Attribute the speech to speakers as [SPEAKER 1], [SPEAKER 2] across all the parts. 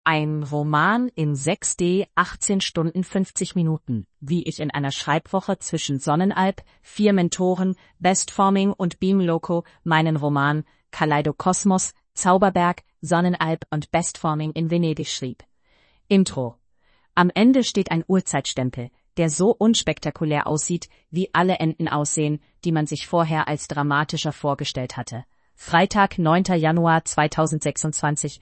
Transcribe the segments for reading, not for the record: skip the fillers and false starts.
[SPEAKER 1] Ein Roman in 6D, 18 Stunden 50 Minuten, wie ich in einer Schreibwoche zwischen Sonnenalb, 4 Mentoren, Bestforming und Beamloco meinen Roman Kaleidokosmos, Zauberberg, Sonnenalb und Bestforming in Venedig schrieb. Intro. Am Ende steht ein Uhrzeitstempel, der so unspektakulär aussieht, wie alle Enden aussehen, die man sich vorher als dramatischer vorgestellt hatte. Freitag, 9. Januar 2026,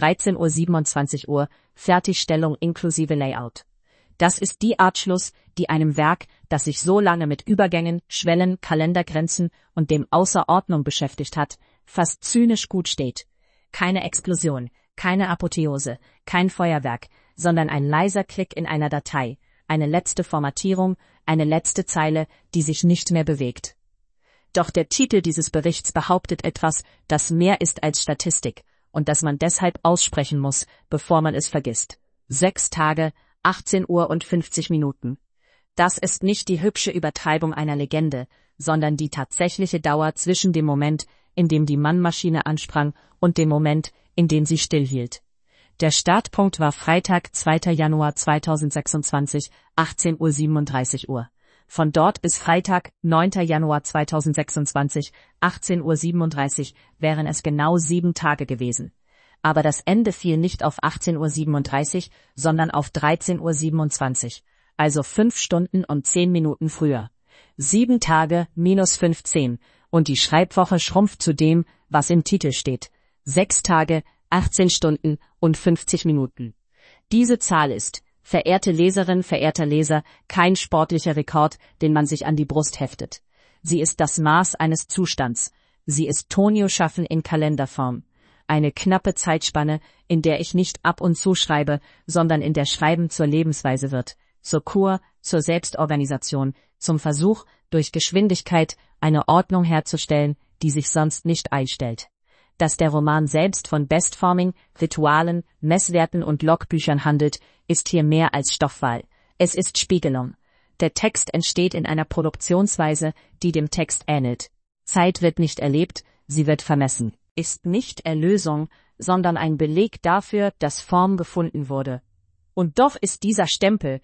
[SPEAKER 1] 13:27 Uhr, Fertigstellung inklusive Layout. Das ist die Art Schluss, die einem Werk, das sich so lange mit Übergängen, Schwellen, Kalendergrenzen und dem Außerordnung beschäftigt hat, fast zynisch gut steht. Keine Explosion, keine Apotheose, kein Feuerwerk, sondern ein leiser Klick in einer Datei, eine letzte Formatierung, eine letzte Zeile, die sich nicht mehr bewegt. Doch der Titel dieses Berichts behauptet etwas, das mehr ist als Statistik und das man deshalb aussprechen muss, bevor man es vergisst. 6 Tage, 18 Uhr und 50 Minuten. Das ist nicht die hübsche Übertreibung einer Legende, sondern die tatsächliche Dauer zwischen dem Moment, in dem die Mannmaschine ansprang, und dem Moment, in dem sie stillhielt. Der Startpunkt war Freitag, 2. Januar 2026, 18:37 Uhr. Von dort bis Freitag, 9. Januar 2026, 18:37 Uhr wären es genau 7 Tage gewesen. Aber das Ende fiel nicht auf 18:37 Uhr, sondern auf 13:27 Uhr, also 5 Stunden und 10 Minuten früher. 7 Tage minus 15 und die Schreibwoche schrumpft zu dem, was im Titel steht. 6 Tage, 18 Stunden und 50 Minuten. Diese Zahl ist, verehrte Leserin, verehrter Leser, kein sportlicher Rekord, den man sich an die Brust heftet. Sie ist das Maß eines Zustands. Sie ist Tonio-Schaffen in Kalenderform. Eine knappe Zeitspanne, in der ich nicht ab und zu schreibe, sondern in der Schreiben zur Lebensweise wird, zur Kur, zur Selbstorganisation, zum Versuch, durch Geschwindigkeit eine Ordnung herzustellen, die sich sonst nicht einstellt. Dass der Roman selbst von Bestforming, Ritualen, Messwerten und Logbüchern handelt, ist hier mehr als Stoffwahl. Es ist Spiegelung. Der Text entsteht in einer Produktionsweise, die dem Text ähnelt. Zeit wird nicht erlebt, sie wird vermessen. Ist nicht Erlösung, sondern ein Beleg dafür, dass Form gefunden wurde. Und doch ist dieser Stempel,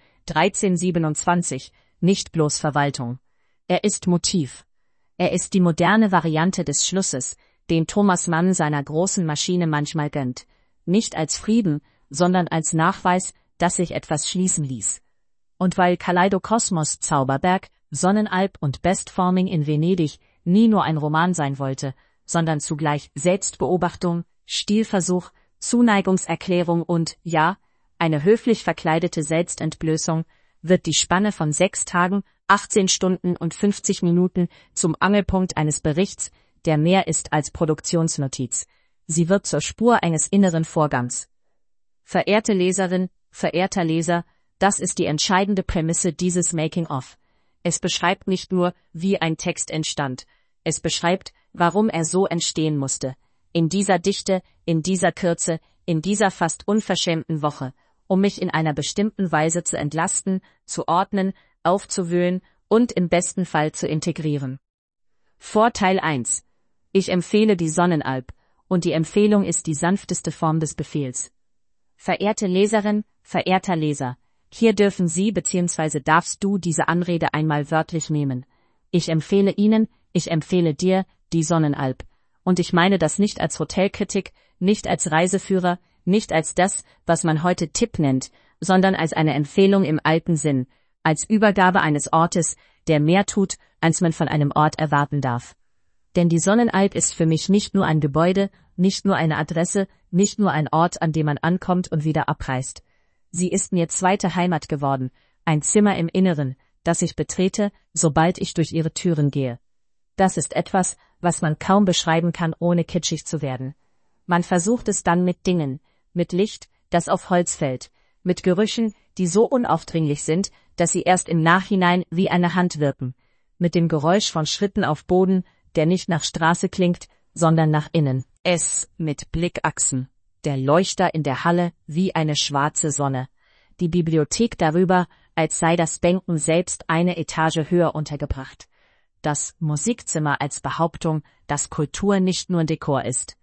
[SPEAKER 1] 1327, nicht bloß Verwaltung. Er ist Motiv. Er ist die moderne Variante des Schlusses, den Thomas Mann seiner großen Maschine manchmal gönnt. Nicht als Frieden, sondern als Nachweis, dass sich etwas schließen ließ. Und weil Kaleidokosmos, Zauberberg, Sonnenalb und Bestforming in Venedig nie nur ein Roman sein wollte, sondern zugleich Selbstbeobachtung, Stilversuch, Zuneigungserklärung und, ja, eine höflich verkleidete Selbstentblößung, wird die Spanne von 6 Tagen, 18 Stunden und 50 Minuten zum Angelpunkt eines Berichts, der mehr ist als Produktionsnotiz. Sie wird zur Spur eines inneren Vorgangs. Verehrte Leserin, verehrter Leser, das ist die entscheidende Prämisse dieses Making-of. Es beschreibt nicht nur, wie ein Text entstand. Es beschreibt, warum er so entstehen musste. In dieser Dichte, in dieser Kürze, in dieser fast unverschämten Woche, um mich in einer bestimmten Weise zu entlasten, zu ordnen, aufzuwühlen und im besten Fall zu integrieren. Vorteil 1. Ich empfehle die Sonnenalb, und die Empfehlung ist die sanfteste Form des Befehls. Verehrte Leserin, verehrter Leser, hier dürfen Sie bzw. darfst du diese Anrede einmal wörtlich nehmen. Ich empfehle Ihnen, ich empfehle dir, die Sonnenalb. Und ich meine das nicht als Hotelkritik, nicht als Reiseführer, nicht als das, was man heute Tipp nennt, sondern als eine Empfehlung im alten Sinn, als Übergabe eines Ortes, der mehr tut, als man von einem Ort erwarten darf. Denn die Sonnenalb ist für mich nicht nur ein Gebäude, nicht nur eine Adresse, nicht nur ein Ort, an dem man ankommt und wieder abreist. Sie ist mir zweite Heimat geworden, ein Zimmer im Inneren, das ich betrete, sobald ich durch ihre Türen gehe. Das ist etwas, was man kaum beschreiben kann, ohne kitschig zu werden. Man versucht es dann mit Dingen, mit Licht, das auf Holz fällt, mit Gerüchen, die so unaufdringlich sind, dass sie erst im Nachhinein wie eine Hand wirken, mit dem Geräusch von Schritten auf Boden, der nicht nach Straße klingt, sondern nach innen. Es mit Blickachsen, der Leuchter in der Halle wie eine schwarze Sonne, die Bibliothek darüber, als sei das Bänken selbst eine Etage höher untergebracht. Das Musikzimmer als Behauptung, dass Kultur nicht nur Dekor ist.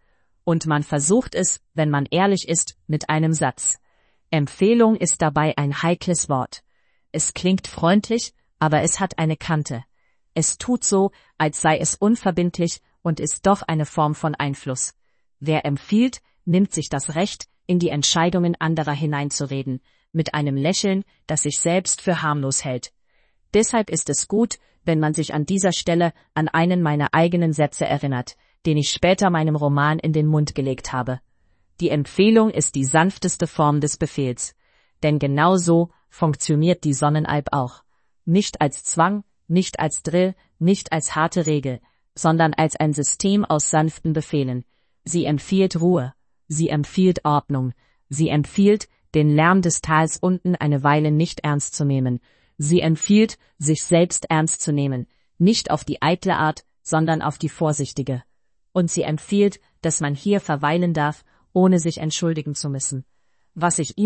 [SPEAKER 1] Und man versucht es, wenn man ehrlich ist, mit einem Satz. Empfehlung ist dabei ein heikles Wort. Es klingt freundlich, aber es hat eine Kante. Es tut so, als sei es unverbindlich und ist doch eine Form von Einfluss. Wer empfiehlt, nimmt sich das Recht, in die Entscheidungen anderer hineinzureden, mit einem Lächeln, das sich selbst für harmlos hält. Deshalb ist es gut, wenn man sich an dieser Stelle an einen meiner eigenen Sätze erinnert, den ich später meinem Roman in den Mund gelegt habe. Die Empfehlung ist die sanfteste Form des Befehls. Denn genau so funktioniert die Sonnenalb auch. Nicht als Zwang, nicht als Drill, nicht als harte Regel, sondern als ein System aus sanften Befehlen. Sie empfiehlt Ruhe, sie empfiehlt Ordnung, sie empfiehlt, den Lärm des Tals unten eine Weile nicht ernst zu nehmen. Sie empfiehlt, sich selbst ernst zu nehmen, nicht auf die eitle Art, sondern auf die vorsichtige. Und sie empfiehlt, dass man hier verweilen darf, ohne sich entschuldigen zu müssen. Was ich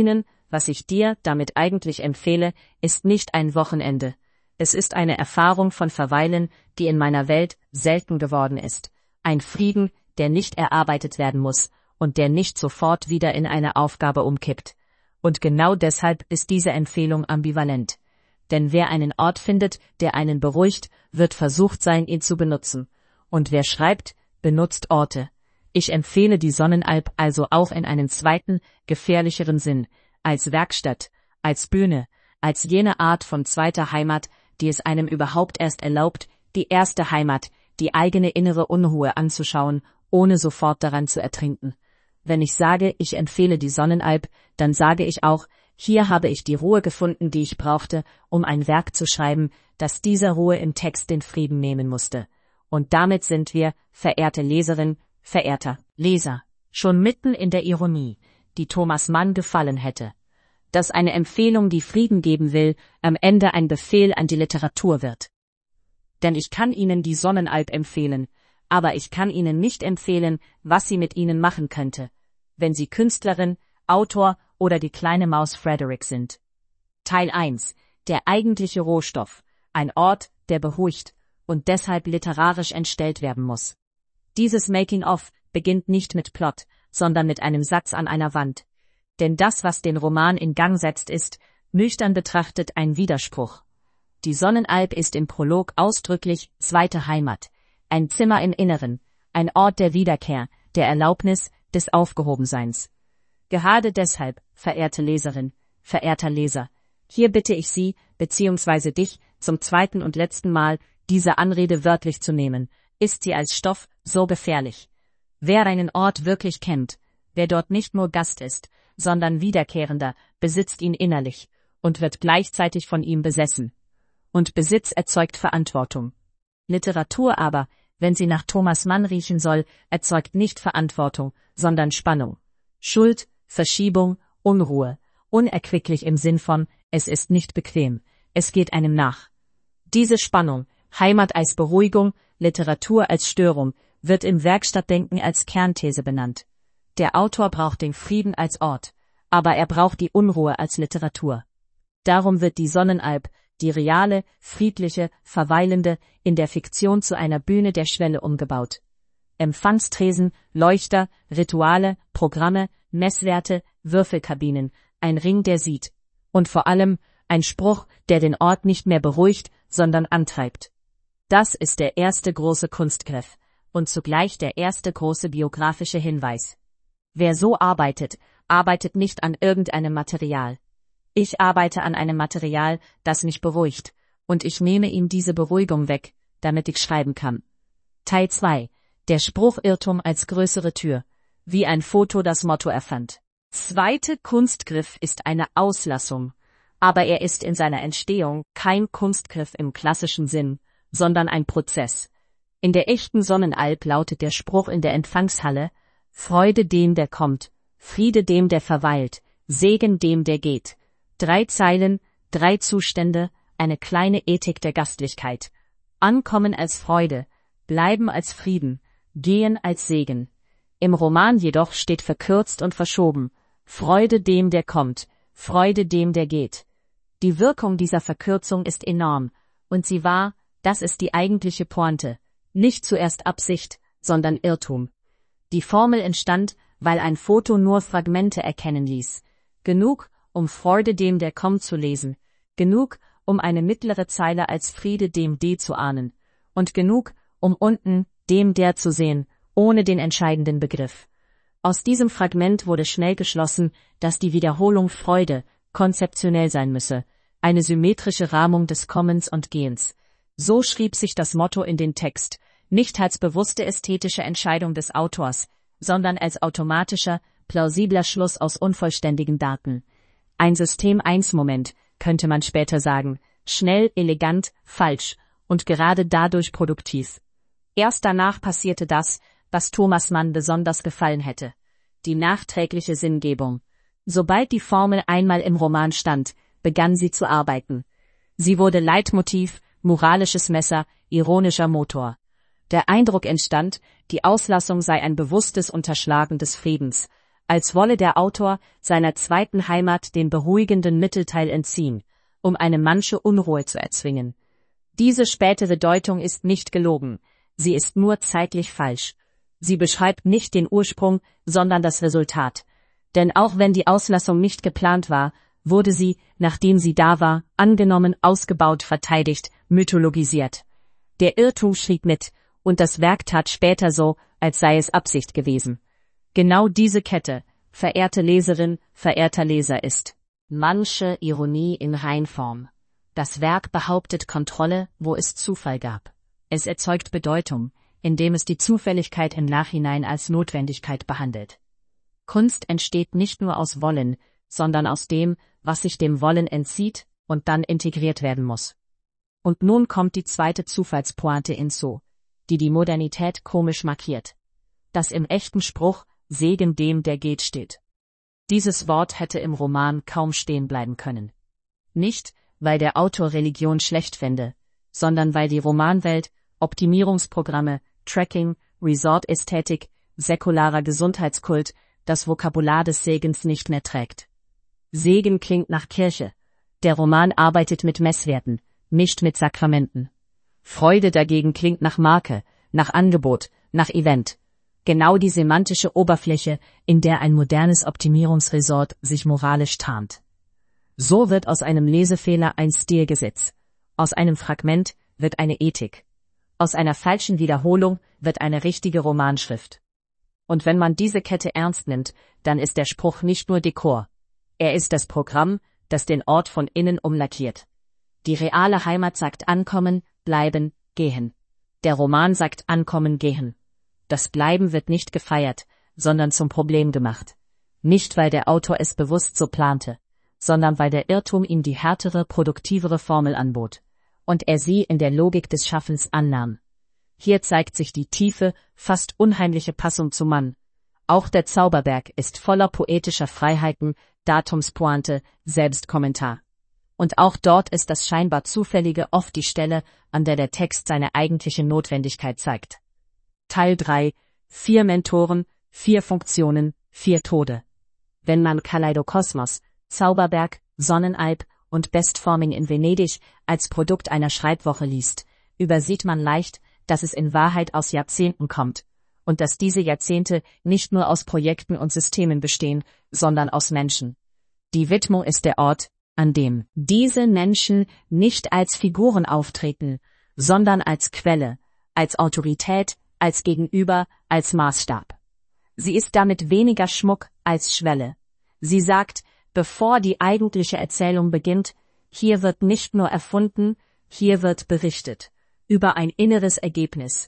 [SPEAKER 1] dir damit eigentlich empfehle, ist nicht ein Wochenende. Es ist eine Erfahrung von Verweilen, die in meiner Welt selten geworden ist. Ein Frieden, der nicht erarbeitet werden muss und der nicht sofort wieder in eine Aufgabe umkippt. Und genau deshalb ist diese Empfehlung ambivalent. Denn wer einen Ort findet, der einen beruhigt, wird versucht sein, ihn zu benutzen. Und wer schreibt, benutzt Orte. Ich empfehle die Sonnenalb also auch in einen zweiten, gefährlicheren Sinn, als Werkstatt, als Bühne, als jene Art von zweiter Heimat, die es einem überhaupt erst erlaubt, die erste Heimat, die eigene innere Unruhe anzuschauen, ohne sofort daran zu ertrinken. Wenn ich sage, ich empfehle die Sonnenalb, dann sage ich auch, hier habe ich die Ruhe gefunden, die ich brauchte, um ein Werk zu schreiben, das dieser Ruhe im Text den Frieden nehmen musste. Und damit sind wir, verehrte Leserin, verehrter Leser, schon mitten in der Ironie, die Thomas Mann gefallen hätte. Dass eine Empfehlung, die Frieden geben will, am Ende ein Befehl an die Literatur wird. Denn ich kann Ihnen die Sonnenalb empfehlen, aber ich kann Ihnen nicht empfehlen, was sie mit Ihnen machen könnte, wenn Sie Künstlerin, Autor oder die kleine Maus Frederick sind. Teil 1. Der eigentliche Rohstoff. Ein Ort, der beruhigt und deshalb literarisch entstellt werden muss. Dieses Making-of beginnt nicht mit Plot, sondern mit einem Satz an einer Wand. Denn das, was den Roman in Gang setzt, ist, nüchtern betrachtet, ein Widerspruch. Die Sonnenalb ist im Prolog ausdrücklich zweite Heimat, ein Zimmer im Inneren, ein Ort der Wiederkehr, der Erlaubnis, des Aufgehobenseins. Gerade deshalb, verehrte Leserin, verehrter Leser, hier bitte ich Sie, bzw. dich, zum zweiten und letzten Mal, diese Anrede wörtlich zu nehmen, ist sie als Stoff so gefährlich. Wer einen Ort wirklich kennt, wer dort nicht nur Gast ist, sondern Wiederkehrender, besitzt ihn innerlich und wird gleichzeitig von ihm besessen. Und Besitz erzeugt Verantwortung. Literatur aber, wenn sie nach Thomas Mann riechen soll, erzeugt nicht Verantwortung, sondern Spannung. Schuld, Verschiebung, Unruhe, unerquicklich im Sinn von, es ist nicht bequem, es geht einem nach. Diese Spannung, Heimat als Beruhigung, Literatur als Störung, wird im Werkstattdenken als Kernthese benannt. Der Autor braucht den Frieden als Ort, aber er braucht die Unruhe als Literatur. Darum wird die Sonnenalb, die reale, friedliche, verweilende, in der Fiktion zu einer Bühne der Schwelle umgebaut. Empfangstresen, Leuchter, Rituale, Programme, Messwerte, Würfelkabinen, ein Ring, der sieht. Und vor allem, ein Spruch, der den Ort nicht mehr beruhigt, sondern antreibt. Das ist der erste große Kunstgriff und zugleich der erste große biografische Hinweis. Wer so arbeitet, arbeitet nicht an irgendeinem Material. Ich arbeite an einem Material, das mich beruhigt, und ich nehme ihm diese Beruhigung weg, damit ich schreiben kann. Teil 2. Der Spruch Irrtum als größere Tür, wie ein Foto das Motto erfand. Zweite Kunstgriff ist eine Auslassung, aber er ist in seiner Entstehung kein Kunstgriff im klassischen Sinn, sondern ein Prozess. In der echten Sonnenalb lautet der Spruch in der Empfangshalle: Freude dem, der kommt, Friede dem, der verweilt, Segen dem, der geht. 3 Zeilen, 3 Zustände, eine kleine Ethik der Gastlichkeit. Ankommen als Freude, bleiben als Frieden, gehen als Segen. Im Roman jedoch steht verkürzt und verschoben: Freude dem, der kommt, Freude dem, der geht. Die Wirkung dieser Verkürzung ist enorm, und sie war, das ist die eigentliche Pointe, nicht zuerst Absicht, sondern Irrtum. Die Formel entstand, weil ein Foto nur Fragmente erkennen ließ. Genug, um Freude dem der kommt zu lesen. Genug, um eine mittlere Zeile als Friede dem D zu ahnen. Und genug, um unten dem der zu sehen, ohne den entscheidenden Begriff. Aus diesem Fragment wurde schnell geschlossen, dass die Wiederholung Freude konzeptionell sein müsse, eine symmetrische Rahmung des Kommens und Gehens. So schrieb sich das Motto in den Text, nicht als bewusste ästhetische Entscheidung des Autors, sondern als automatischer, plausibler Schluss aus unvollständigen Daten. Ein System-1-Moment, könnte man später sagen, schnell, elegant, falsch und gerade dadurch produktiv. Erst danach passierte das, was Thomas Mann besonders gefallen hätte. Die nachträgliche Sinngebung. Sobald die Formel einmal im Roman stand, begann sie zu arbeiten. Sie wurde Leitmotiv, moralisches Messer, ironischer Motor. Der Eindruck entstand, die Auslassung sei ein bewusstes Unterschlagen des Friedens, als wolle der Autor seiner zweiten Heimat den beruhigenden Mittelteil entziehen, um eine manche Unruhe zu erzwingen. Diese spätere Deutung ist nicht gelogen, sie ist nur zeitlich falsch. Sie beschreibt nicht den Ursprung, sondern das Resultat. Denn auch wenn die Auslassung nicht geplant war, wurde sie, nachdem sie da war, angenommen, ausgebaut, verteidigt, mythologisiert. Der Irrtum schrieb mit, und das Werk tat später so, als sei es Absicht gewesen. Genau diese Kette, verehrte Leserin, verehrter Leser, ist manche Ironie in Reinform. Das Werk behauptet Kontrolle, wo es Zufall gab. Es erzeugt Bedeutung, indem es die Zufälligkeit im Nachhinein als Notwendigkeit behandelt. Kunst entsteht nicht nur aus Wollen, sondern aus dem, was sich dem Wollen entzieht und dann integriert werden muss. Und nun kommt die zweite Zufallspointe hinzu, die die Modernität komisch markiert. Das im echten Spruch Segen dem, der geht, steht. Dieses Wort hätte im Roman kaum stehen bleiben können. Nicht, weil der Autor Religion schlecht fände, sondern weil die Romanwelt Optimierungsprogramme, Tracking, Resort-Ästhetik, säkularer Gesundheitskult das Vokabular des Segens nicht mehr trägt. Segen klingt nach Kirche. Der Roman arbeitet mit Messwerten, nicht mit Sakramenten. Freude dagegen klingt nach Marke, nach Angebot, nach Event. Genau die semantische Oberfläche, in der ein modernes Optimierungsresort sich moralisch tarnt. So wird aus einem Lesefehler ein Stilgesetz. Aus einem Fragment wird eine Ethik. Aus einer falschen Wiederholung wird eine richtige Romanschrift. Und wenn man diese Kette ernst nimmt, dann ist der Spruch nicht nur Dekor. Er ist das Programm, das den Ort von innen umlackiert. Die reale Heimat sagt ankommen, bleiben, gehen. Der Roman sagt ankommen, gehen. Das Bleiben wird nicht gefeiert, sondern zum Problem gemacht. Nicht, weil der Autor es bewusst so plante, sondern weil der Irrtum ihm die härtere, produktivere Formel anbot. Und er sie in der Logik des Schaffens annahm. Hier zeigt sich die tiefe, fast unheimliche Passung zu Mann. Auch der Zauberberg ist voller poetischer Freiheiten, Datumspointe, Selbstkommentar. Und auch dort ist das scheinbar Zufällige oft die Stelle, an der der Text seine eigentliche Notwendigkeit zeigt. Teil 3: 4 Mentoren, 4 Funktionen, 4 Tode. Wenn man Kaleidokosmos, Zauberberg, Sonnenalp und Bestforming in Venedig als Produkt einer Schreibwoche liest, übersieht man leicht, dass es in Wahrheit aus Jahrzehnten kommt und dass diese Jahrzehnte nicht nur aus Projekten und Systemen bestehen, sondern aus Menschen. Die Widmung ist der Ort, an dem diese Menschen nicht als Figuren auftreten, sondern als Quelle, als Autorität, als Gegenüber, als Maßstab. Sie ist damit weniger Schmuck als Schwelle. Sie sagt, bevor die eigentliche Erzählung beginnt, hier wird nicht nur erfunden, hier wird berichtet über ein inneres Ergebnis.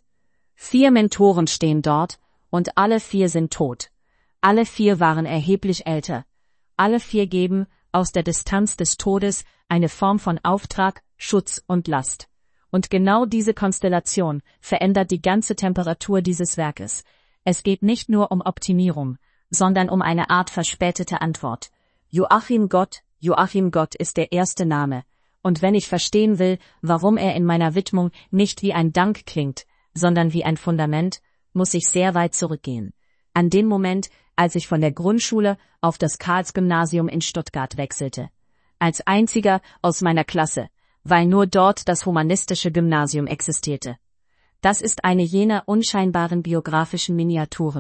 [SPEAKER 1] 4 Mentoren stehen dort, und alle 4 sind tot. Alle 4 waren erheblich älter. Alle 4 geben, aus der Distanz des Todes, eine Form von Auftrag, Schutz und Last. Und genau diese Konstellation verändert die ganze Temperatur dieses Werkes. Es geht nicht nur um Optimierung, sondern um eine Art verspätete Antwort. Joachim Gott ist der erste Name. Und wenn ich verstehen will, warum er in meiner Widmung nicht wie ein Dank klingt, sondern wie ein Fundament, muss ich sehr weit zurückgehen. An den Moment, als ich von der Grundschule auf das Karls-Gymnasium in Stuttgart wechselte. Als einziger aus meiner Klasse, weil nur dort das humanistische Gymnasium existierte. Das ist eine jener unscheinbaren biografischen Miniaturen,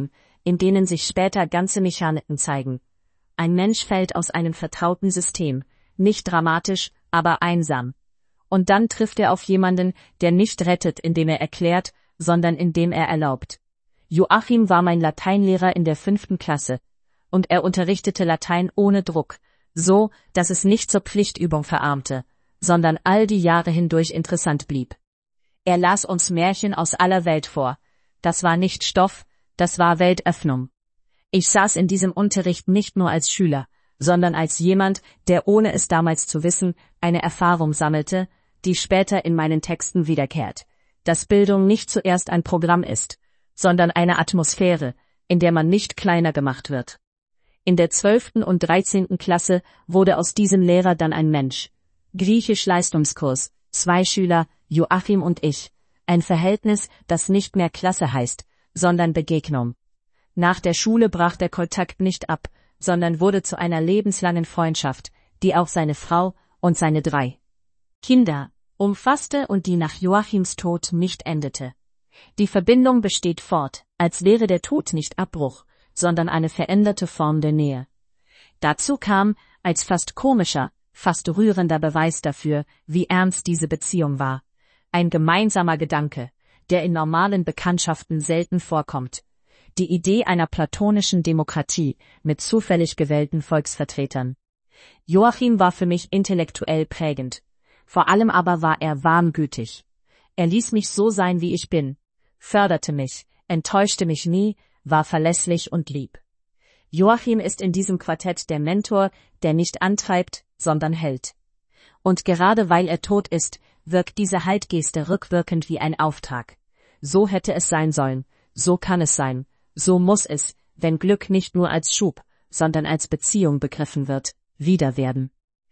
[SPEAKER 1] in denen sich später ganze Mechaniken zeigen. Ein Mensch fällt aus einem vertrauten System, nicht dramatisch, aber einsam. Und dann trifft er auf jemanden, der nicht rettet, indem er erklärt, sondern indem er erlaubt. Joachim war mein Lateinlehrer in der 5. Klasse. Und er unterrichtete Latein ohne Druck, so, dass es nicht zur Pflichtübung verarmte, sondern all die Jahre hindurch interessant blieb. Er las uns Märchen aus aller Welt vor. Das war nicht Stoff, das war Weltöffnung. Ich saß in diesem Unterricht nicht nur als Schüler, sondern als jemand, der ohne es damals zu wissen, eine Erfahrung sammelte, die später in meinen Texten wiederkehrt. Dass Bildung nicht zuerst ein Programm ist, sondern eine Atmosphäre, in der man nicht kleiner gemacht wird. In der 12. und 13. Klasse wurde aus diesem Lehrer dann ein Mensch. Griechisch-Leistungskurs, 2 Schüler, Joachim und ich. Ein Verhältnis, das nicht mehr Klasse heißt, sondern Begegnung. Nach der Schule brach der Kontakt nicht ab, sondern wurde zu einer lebenslangen Freundschaft, die auch seine Frau und seine 3 Kinder umfasste und die nach Joachims Tod nicht endete. Die Verbindung besteht fort, als wäre der Tod nicht Abbruch, sondern eine veränderte Form der Nähe. Dazu kam, als fast komischer, fast rührender Beweis dafür, wie ernst diese Beziehung war, ein gemeinsamer Gedanke, der in normalen Bekanntschaften selten vorkommt. Die Idee einer platonischen Demokratie mit zufällig gewählten Volksvertretern. Joachim war für mich intellektuell prägend. Vor allem aber war er warmgütig. Er ließ mich so sein, wie ich bin, förderte mich, enttäuschte mich nie, war verlässlich und lieb. Joachim ist in diesem Quartett der Mentor, der nicht antreibt, sondern hält. Und gerade weil er tot ist, wirkt diese Haltgeste rückwirkend wie ein Auftrag. So hätte es sein sollen, so kann es sein. So muss es, wenn Glück nicht nur als Schub, sondern als Beziehung begriffen wird, wieder werden.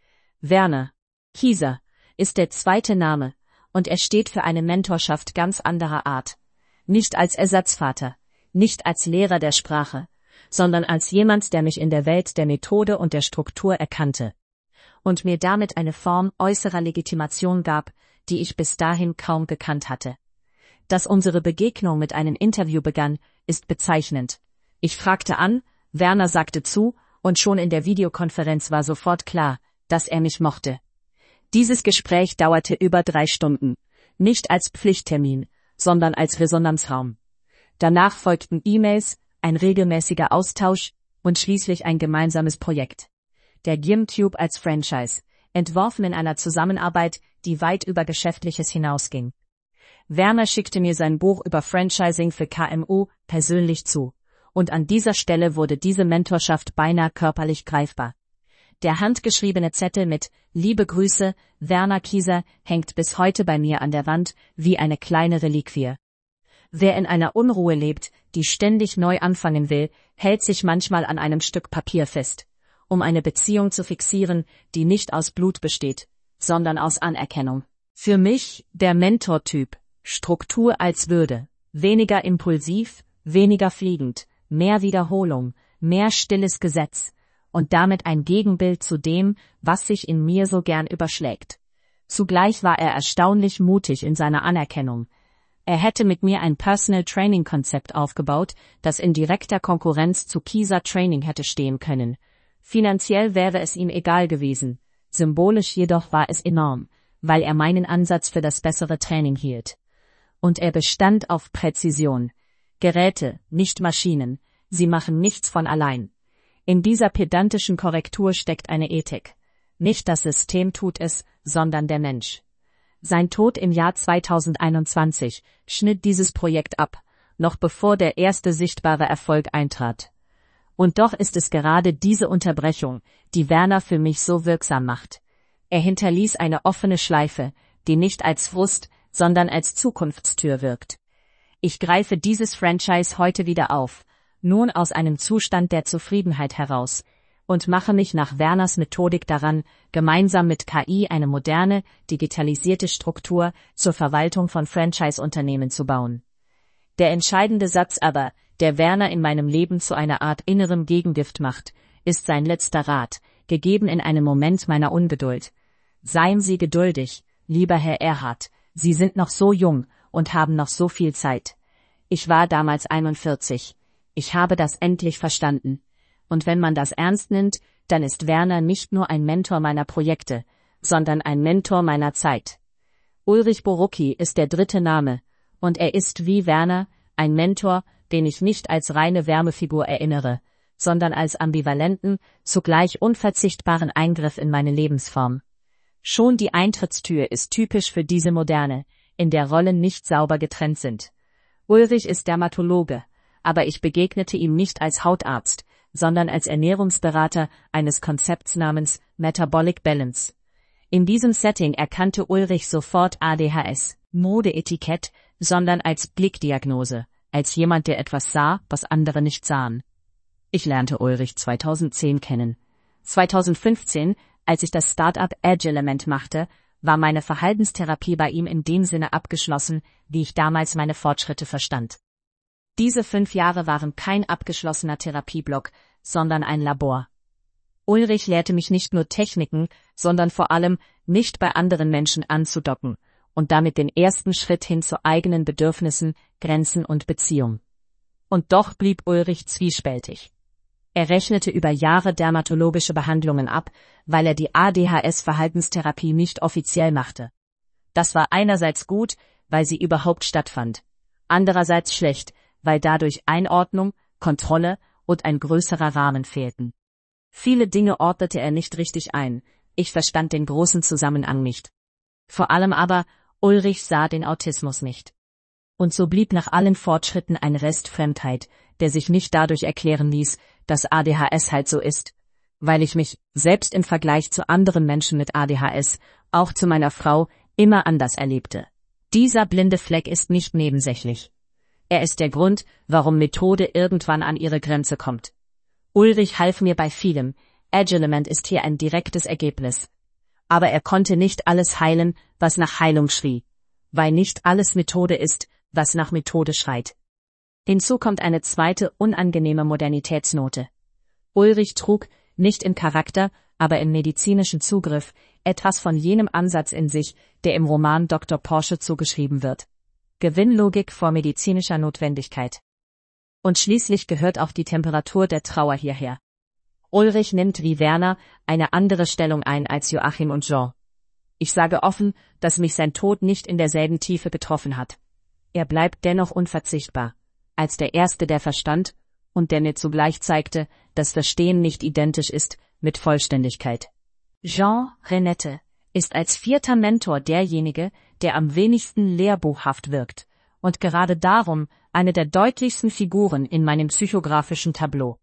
[SPEAKER 1] Werner Kieser ist der zweite Name, und er steht für eine Mentorschaft ganz anderer Art. Nicht als Ersatzvater, nicht als Lehrer der Sprache, sondern als jemand, der mich in der Welt der Methode und der Struktur erkannte. Und mir damit eine Form äußerer Legitimation gab, die ich bis dahin kaum gekannt hatte. Dass unsere Begegnung mit einem Interview begann, ist bezeichnend. Ich fragte an, Werner sagte zu, und schon in der Videokonferenz war sofort klar, dass er mich mochte. Dieses Gespräch dauerte über 3 Stunden, nicht als Pflichttermin, sondern als Resonanzraum. Danach folgten E-Mails, ein regelmäßiger Austausch und schließlich ein gemeinsames Projekt. Der GimTube als Franchise, entworfen in einer Zusammenarbeit, die weit über Geschäftliches hinausging. Werner schickte mir sein Buch über Franchising für KMU persönlich zu. Und an dieser Stelle wurde diese Mentorschaft beinahe körperlich greifbar. Der handgeschriebene Zettel mit »Liebe Grüße, Werner Kieser« hängt bis heute bei mir an der Wand wie eine kleine Reliquie. Wer in einer Unruhe lebt, die ständig neu anfangen will, hält sich manchmal an einem Stück Papier fest, um eine Beziehung zu fixieren, die nicht aus Blut besteht, sondern aus Anerkennung. Für mich der Mentortyp. Struktur als Würde, weniger impulsiv, weniger fliegend, mehr Wiederholung, mehr stilles Gesetz und damit ein Gegenbild zu dem, was sich in mir so gern überschlägt. Zugleich war er erstaunlich mutig in seiner Anerkennung. Er hätte mit mir ein Personal Training Konzept aufgebaut, das in direkter Konkurrenz zu Kieser Training hätte stehen können. Finanziell wäre es ihm egal gewesen, symbolisch jedoch war es enorm, weil er meinen Ansatz für das bessere Training hielt. Und er bestand auf Präzision. Geräte, nicht Maschinen, sie machen nichts von allein. In dieser pedantischen Korrektur steckt eine Ethik. Nicht das System tut es, sondern der Mensch. Sein Tod im Jahr 2021 schnitt dieses Projekt ab, noch bevor der erste sichtbare Erfolg eintrat. Und doch ist es gerade diese Unterbrechung, die Werner für mich so wirksam macht. Er hinterließ eine offene Schleife, die nicht als Frust, sondern als Zukunftstür wirkt. Ich greife dieses Franchise heute wieder auf, nun aus einem Zustand der Zufriedenheit heraus, und mache mich nach Werners Methodik daran, gemeinsam mit KI eine moderne, digitalisierte Struktur zur Verwaltung von Franchise-Unternehmen zu bauen. Der entscheidende Satz aber, der Werner in meinem Leben zu einer Art innerem Gegengift macht, ist sein letzter Rat, gegeben in einem Moment meiner Ungeduld. Seien Sie geduldig, lieber Herr Erhard, Sie sind noch so jung und haben noch so viel Zeit. Ich war damals 41. Ich habe das endlich verstanden. Und wenn man das ernst nimmt, dann ist Werner nicht nur ein Mentor meiner Projekte, sondern ein Mentor meiner Zeit. Ulrich Borucki ist der dritte Name, und er ist wie Werner ein Mentor, den ich nicht als reine Wärmefigur erinnere, sondern als ambivalenten, zugleich unverzichtbaren Eingriff in meine Lebensform. Schon die Eintrittstür ist typisch für diese Moderne, in der Rollen nicht sauber getrennt sind. Ulrich ist Dermatologe, aber ich begegnete ihm nicht als Hautarzt, sondern als Ernährungsberater eines Konzepts namens Metabolic Balance. In diesem Setting erkannte Ulrich sofort ADHS, Modeetikett, sondern als Blickdiagnose, als jemand, der etwas sah, was andere nicht sahen. Ich lernte Ulrich 2010 kennen. 2015, als ich das Startup Edgelement machte, war meine Verhaltenstherapie bei ihm in dem Sinne abgeschlossen, wie ich damals meine Fortschritte verstand. Diese 5 Jahre waren kein abgeschlossener Therapieblock, sondern ein Labor. Ulrich lehrte mich nicht nur Techniken, sondern vor allem, nicht bei anderen Menschen anzudocken und damit den ersten Schritt hin zu eigenen Bedürfnissen, Grenzen und Beziehung. Und doch blieb Ulrich zwiespältig. Er rechnete über Jahre dermatologische Behandlungen ab, weil er die ADHS-Verhaltenstherapie nicht offiziell machte. Das war einerseits gut, weil sie überhaupt stattfand, andererseits schlecht, weil dadurch Einordnung, Kontrolle und ein größerer Rahmen fehlten. Viele Dinge ordnete er nicht richtig ein, ich verstand den großen Zusammenhang nicht. Vor allem aber, Ulrich sah den Autismus nicht. Und so blieb nach allen Fortschritten ein Rest Fremdheit, der sich nicht dadurch erklären ließ, dass ADHS halt so ist, weil ich mich, selbst im Vergleich zu anderen Menschen mit ADHS, auch zu meiner Frau, immer anders erlebte. Dieser blinde Fleck ist nicht nebensächlich. Er ist der Grund, warum Methode irgendwann an ihre Grenze kommt. Ulrich half mir bei vielem, Edgelement ist hier ein direktes Ergebnis. Aber er konnte nicht alles heilen, was nach Heilung schrie, weil nicht alles Methode ist, was nach Methode schreit. Hinzu kommt eine zweite unangenehme Modernitätsnote. Ulrich trug, nicht im Charakter, aber im medizinischen Zugriff, etwas von jenem Ansatz in sich, der im Roman Dr. Porsche zugeschrieben wird. Gewinnlogik vor medizinischer Notwendigkeit. Und schließlich gehört auch die Temperatur der Trauer hierher. Ulrich nimmt wie Werner eine andere Stellung ein als Joachim und Jean. Ich sage offen, dass mich sein Tod nicht in derselben Tiefe getroffen hat. Er bleibt dennoch unverzichtbar, als der Erste, der verstand und der mir zugleich zeigte, dass Verstehen nicht identisch ist mit Vollständigkeit. Jean Renette ist als 4. Mentor derjenige, der am wenigsten lehrbuchhaft wirkt und gerade darum eine der deutlichsten Figuren in meinem psychografischen Tableau.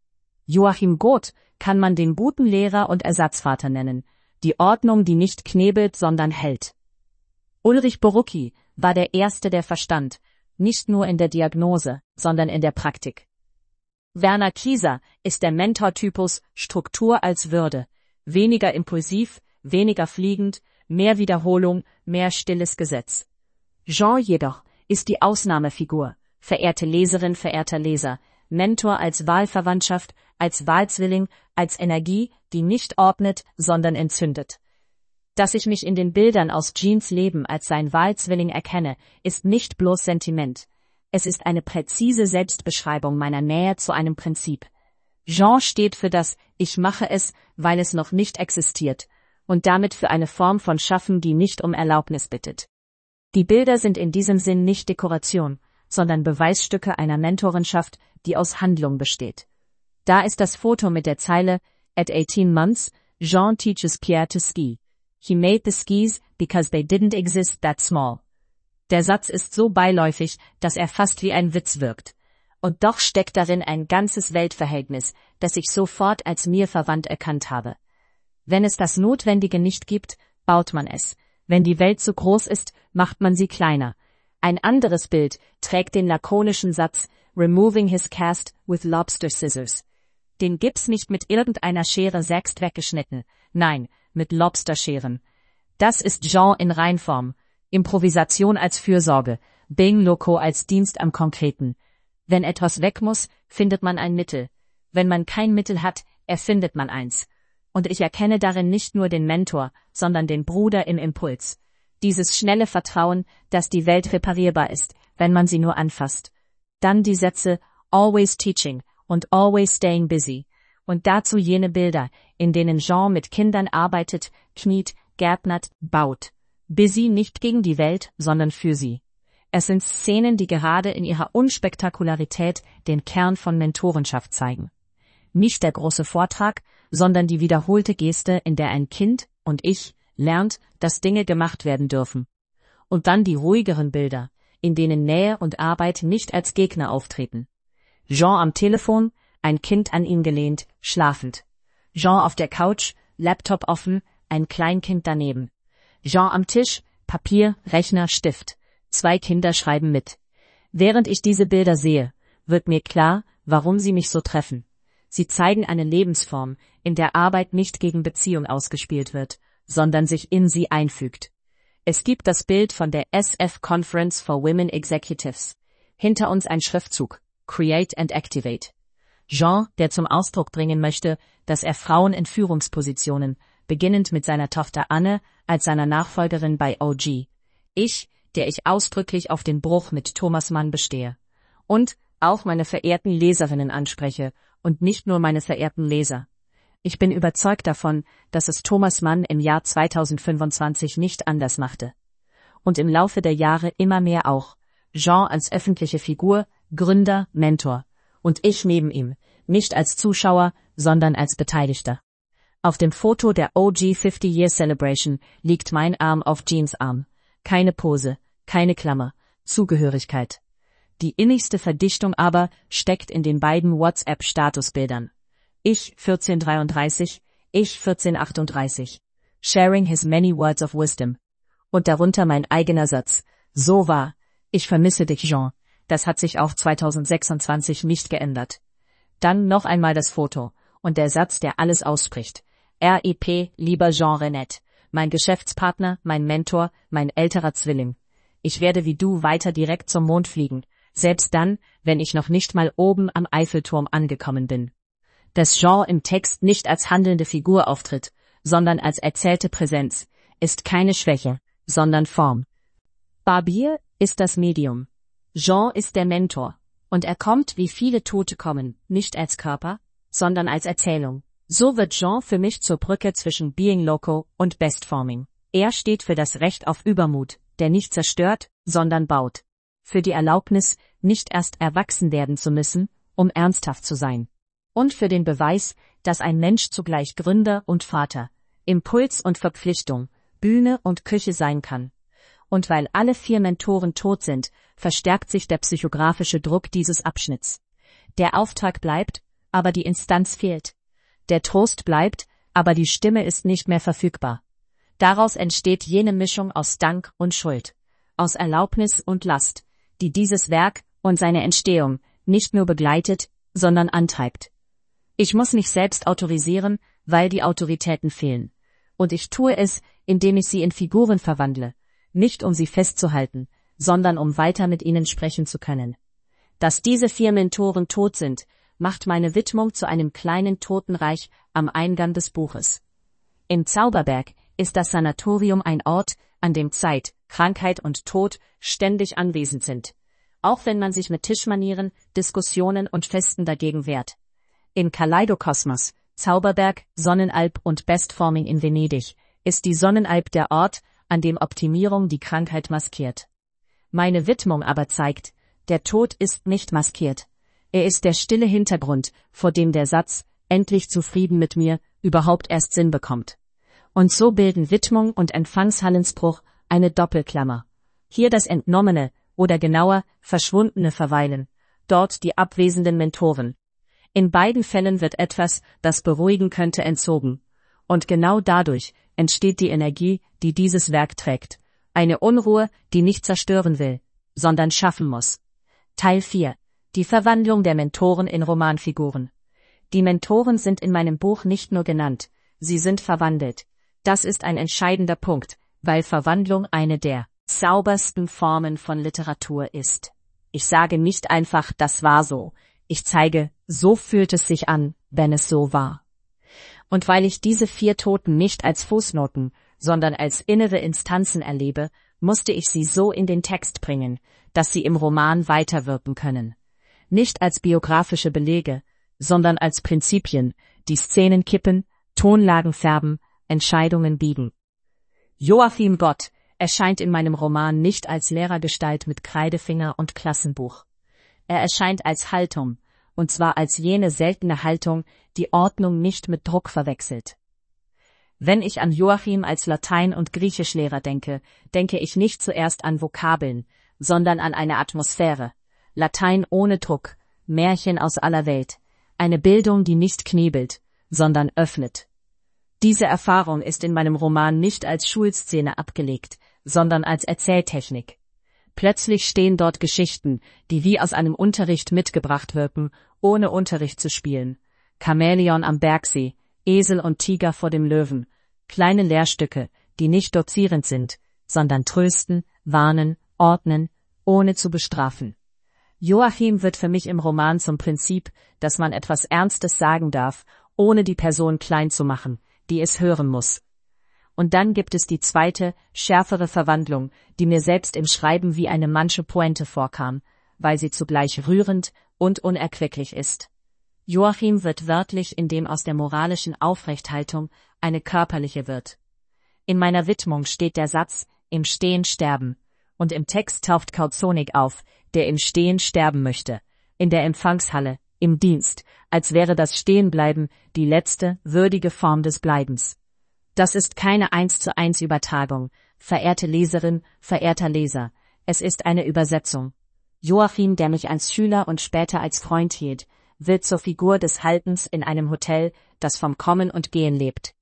[SPEAKER 1] Joachim Goth kann man den guten Lehrer und Ersatzvater nennen, die Ordnung, die nicht knebelt, sondern hält. Ulrich Borucki war der Erste, der verstand, nicht nur in der Diagnose, sondern in der Praktik. Werner Kieser ist der Mentortypus Struktur als Würde, weniger impulsiv, weniger fliegend, mehr Wiederholung, mehr stilles Gesetz. Jean jedoch ist die Ausnahmefigur, verehrte Leserin, verehrter Leser, Mentor als Wahlverwandtschaft, als Wahlzwilling, als Energie, die nicht ordnet, sondern entzündet. Dass ich mich in den Bildern aus Jeans Leben als sein Wahlzwilling erkenne, ist nicht bloß Sentiment. Es ist eine präzise Selbstbeschreibung meiner Nähe zu einem Prinzip. Jean steht für das Ich mache es, weil es noch nicht existiert, und damit für eine Form von Schaffen, die nicht um Erlaubnis bittet. Die Bilder sind in diesem Sinn nicht Dekoration, sondern Beweisstücke einer Mentorenschaft, die aus Handlung besteht. Da ist das Foto mit der Zeile At 18 months, Jean teaches Pierre to ski. He made the skis because they didn't exist that small. Der Satz ist so beiläufig, dass er fast wie ein Witz wirkt. Und doch steckt darin ein ganzes Weltverhältnis, das ich sofort als mir verwandt erkannt habe. Wenn es das Notwendige nicht gibt, baut man es. Wenn die Welt zu groß ist, macht man sie kleiner. Ein anderes Bild trägt den lakonischen Satz Removing his cast with lobster scissors. Den Gips nicht mit irgendeiner Schere sägst weggeschnitten, nein, mit Lobsterscheren. Das ist Jean in Reinform. Improvisation als Fürsorge, Bing Loco als Dienst am Konkreten. Wenn etwas weg muss, findet man ein Mittel. Wenn man kein Mittel hat, erfindet man eins. Und ich erkenne darin nicht nur den Mentor, sondern den Bruder im Impuls. Dieses schnelle Vertrauen, dass die Welt reparierbar ist, wenn man sie nur anfasst. Dann die Sätze, always teaching und always staying busy. Und dazu jene Bilder, in denen Jean mit Kindern arbeitet, kniet, gärtnert, baut. Busy nicht gegen die Welt, sondern für sie. Es sind Szenen, die gerade in ihrer Unspektakularität den Kern von Mentorenschaft zeigen. Nicht der große Vortrag, sondern die wiederholte Geste, in der ein Kind und ich lernt, dass Dinge gemacht werden dürfen. Und dann die ruhigeren Bilder, in denen Nähe und Arbeit nicht als Gegner auftreten. Jean am Telefon, ein Kind an ihn gelehnt, schlafend. Jean auf der Couch, Laptop offen, ein Kleinkind daneben. Jean am Tisch, Papier, Rechner, Stift. 2 Kinder schreiben mit. Während ich diese Bilder sehe, wird mir klar, warum sie mich so treffen. Sie zeigen eine Lebensform, in der Arbeit nicht gegen Beziehung ausgespielt wird, sondern sich in sie einfügt. Es gibt das Bild von der SF Conference for Women Executives. Hinter uns ein Schriftzug, Create and Activate. Jean, der zum Ausdruck bringen möchte, dass er Frauen in Führungspositionen, beginnend mit seiner Tochter Anne, als seiner Nachfolgerin bei OG. Ich, der ich ausdrücklich auf den Bruch mit Thomas Mann bestehe. Und auch meine verehrten Leserinnen anspreche und nicht nur meine verehrten Leser. Ich bin überzeugt davon, dass es Thomas Mann im Jahr 2025 nicht anders machte. Und im Laufe der Jahre immer mehr auch. Jean als öffentliche Figur, Gründer, Mentor. Und ich neben ihm, nicht als Zuschauer, sondern als Beteiligter. Auf dem Foto der OG 50 Year Celebration liegt mein Arm auf Jeans Arm. Keine Pose, keine Klammer, Zugehörigkeit. Die innigste Verdichtung aber steckt in den beiden WhatsApp-Statusbildern. Ich 1433, ich 1438. Sharing his many words of wisdom. Und darunter mein eigener Satz. So wahr. Ich vermisse dich, Jean. Das hat sich auch 2026 nicht geändert. Dann noch einmal das Foto. Und der Satz, der alles ausspricht. RIP, lieber Jean Renet. Mein Geschäftspartner, mein Mentor, mein älterer Zwilling. Ich werde wie du weiter direkt zum Mond fliegen. Selbst dann, wenn ich noch nicht mal oben am Eiffelturm angekommen bin. Dass Jean im Text nicht als handelnde Figur auftritt, sondern als erzählte Präsenz, ist keine Schwäche, sondern Form. Barbier ist das Medium. Jean ist der Mentor. Und er kommt, wie viele Tote kommen, nicht als Körper, sondern als Erzählung. So wird Jean für mich zur Brücke zwischen Being Loco und Bestforming. Er steht für das Recht auf Übermut, der nicht zerstört, sondern baut. Für die Erlaubnis, nicht erst erwachsen werden zu müssen, um ernsthaft zu sein. Und für den Beweis, dass ein Mensch zugleich Gründer und Vater, Impuls und Verpflichtung, Bühne und Küche sein kann. Und weil alle 4 Mentoren tot sind, verstärkt sich der psychografische Druck dieses Abschnitts. Der Auftrag bleibt, aber die Instanz fehlt. Der Trost bleibt, aber die Stimme ist nicht mehr verfügbar. Daraus entsteht jene Mischung aus Dank und Schuld, aus Erlaubnis und Last, die dieses Werk und seine Entstehung nicht nur begleitet, sondern antreibt. Ich muss mich selbst autorisieren, weil die Autoritäten fehlen. Und ich tue es, indem ich sie in Figuren verwandle, nicht um sie festzuhalten, sondern um weiter mit ihnen sprechen zu können. Dass diese 4 Mentoren tot sind, macht meine Widmung zu einem kleinen Totenreich am Eingang des Buches. Im Zauberberg ist das Sanatorium ein Ort, an dem Zeit, Krankheit und Tod ständig anwesend sind, auch wenn man sich mit Tischmanieren, Diskussionen und Festen dagegen wehrt. In Kaleidokosmos, Zauberberg, Sonnenalp und Bestforming in Venedig ist die Sonnenalp der Ort, an dem Optimierung die Krankheit maskiert. Meine Widmung aber zeigt, der Tod ist nicht maskiert. Er ist der stille Hintergrund, vor dem der Satz, endlich zufrieden mit mir, überhaupt erst Sinn bekommt. Und so bilden Widmung und Empfangshallensbruch eine Doppelklammer. Hier das Entnommene, oder genauer, Verschwundene verweilen, dort die abwesenden Mentoren. In beiden Fällen wird etwas, das beruhigen könnte, entzogen. Und genau dadurch entsteht die Energie, die dieses Werk trägt. Eine Unruhe, die nicht zerstören will, sondern schaffen muss. Teil 4. Die Verwandlung der Mentoren in Romanfiguren. Die Mentoren sind in meinem Buch nicht nur genannt, sie sind verwandelt. Das ist ein entscheidender Punkt, weil Verwandlung eine der saubersten Formen von Literatur ist. Ich sage nicht einfach, das war so. Ich zeige, so fühlt es sich an, wenn es so war. Und weil ich diese 4 Toten nicht als Fußnoten, sondern als innere Instanzen erlebe, musste ich sie so in den Text bringen, dass sie im Roman weiterwirken können. Nicht als biografische Belege, sondern als Prinzipien, die Szenen kippen, Tonlagen färben, Entscheidungen biegen. Joachim Gott erscheint in meinem Roman nicht als Lehrergestalt mit Kreidefinger und Klassenbuch. Er erscheint als Haltung, und zwar als jene seltene Haltung, die Ordnung nicht mit Druck verwechselt. Wenn ich an Joachim als Latein- und Griechischlehrer denke, denke ich nicht zuerst an Vokabeln, sondern an eine Atmosphäre. Latein ohne Druck, Märchen aus aller Welt, eine Bildung, die nicht knebelt, sondern öffnet. Diese Erfahrung ist in meinem Roman nicht als Schulszene abgelegt, sondern als Erzähltechnik. Plötzlich stehen dort Geschichten, die wie aus einem Unterricht mitgebracht wirken, ohne Unterricht zu spielen. Chamäleon am Bergsee, Esel und Tiger vor dem Löwen, kleine Lehrstücke, die nicht dozierend sind, sondern trösten, warnen, ordnen, ohne zu bestrafen. Joachim wird für mich im Roman zum Prinzip, dass man etwas Ernstes sagen darf, ohne die Person klein zu machen, die es hören muss. Und dann gibt es die zweite, schärfere Verwandlung, die mir selbst im Schreiben wie eine manche Pointe vorkam, weil sie zugleich rührend und unerquicklich ist. Joachim wird wörtlich, indem aus der moralischen Aufrechthaltung eine körperliche wird. In meiner Widmung steht der Satz, im Stehen sterben, und im Text taucht Kauzonik auf, der im Stehen sterben möchte, in der Empfangshalle, im Dienst, als wäre das Stehenbleiben die letzte, würdige Form des Bleibens. Das ist keine 1:1 Übertragung, verehrte Leserin, verehrter Leser, es ist eine Übersetzung. Joachim, der mich als Schüler und später als Freund hielt, wird zur Figur des Haltens in einem Hotel, das vom Kommen und Gehen lebt.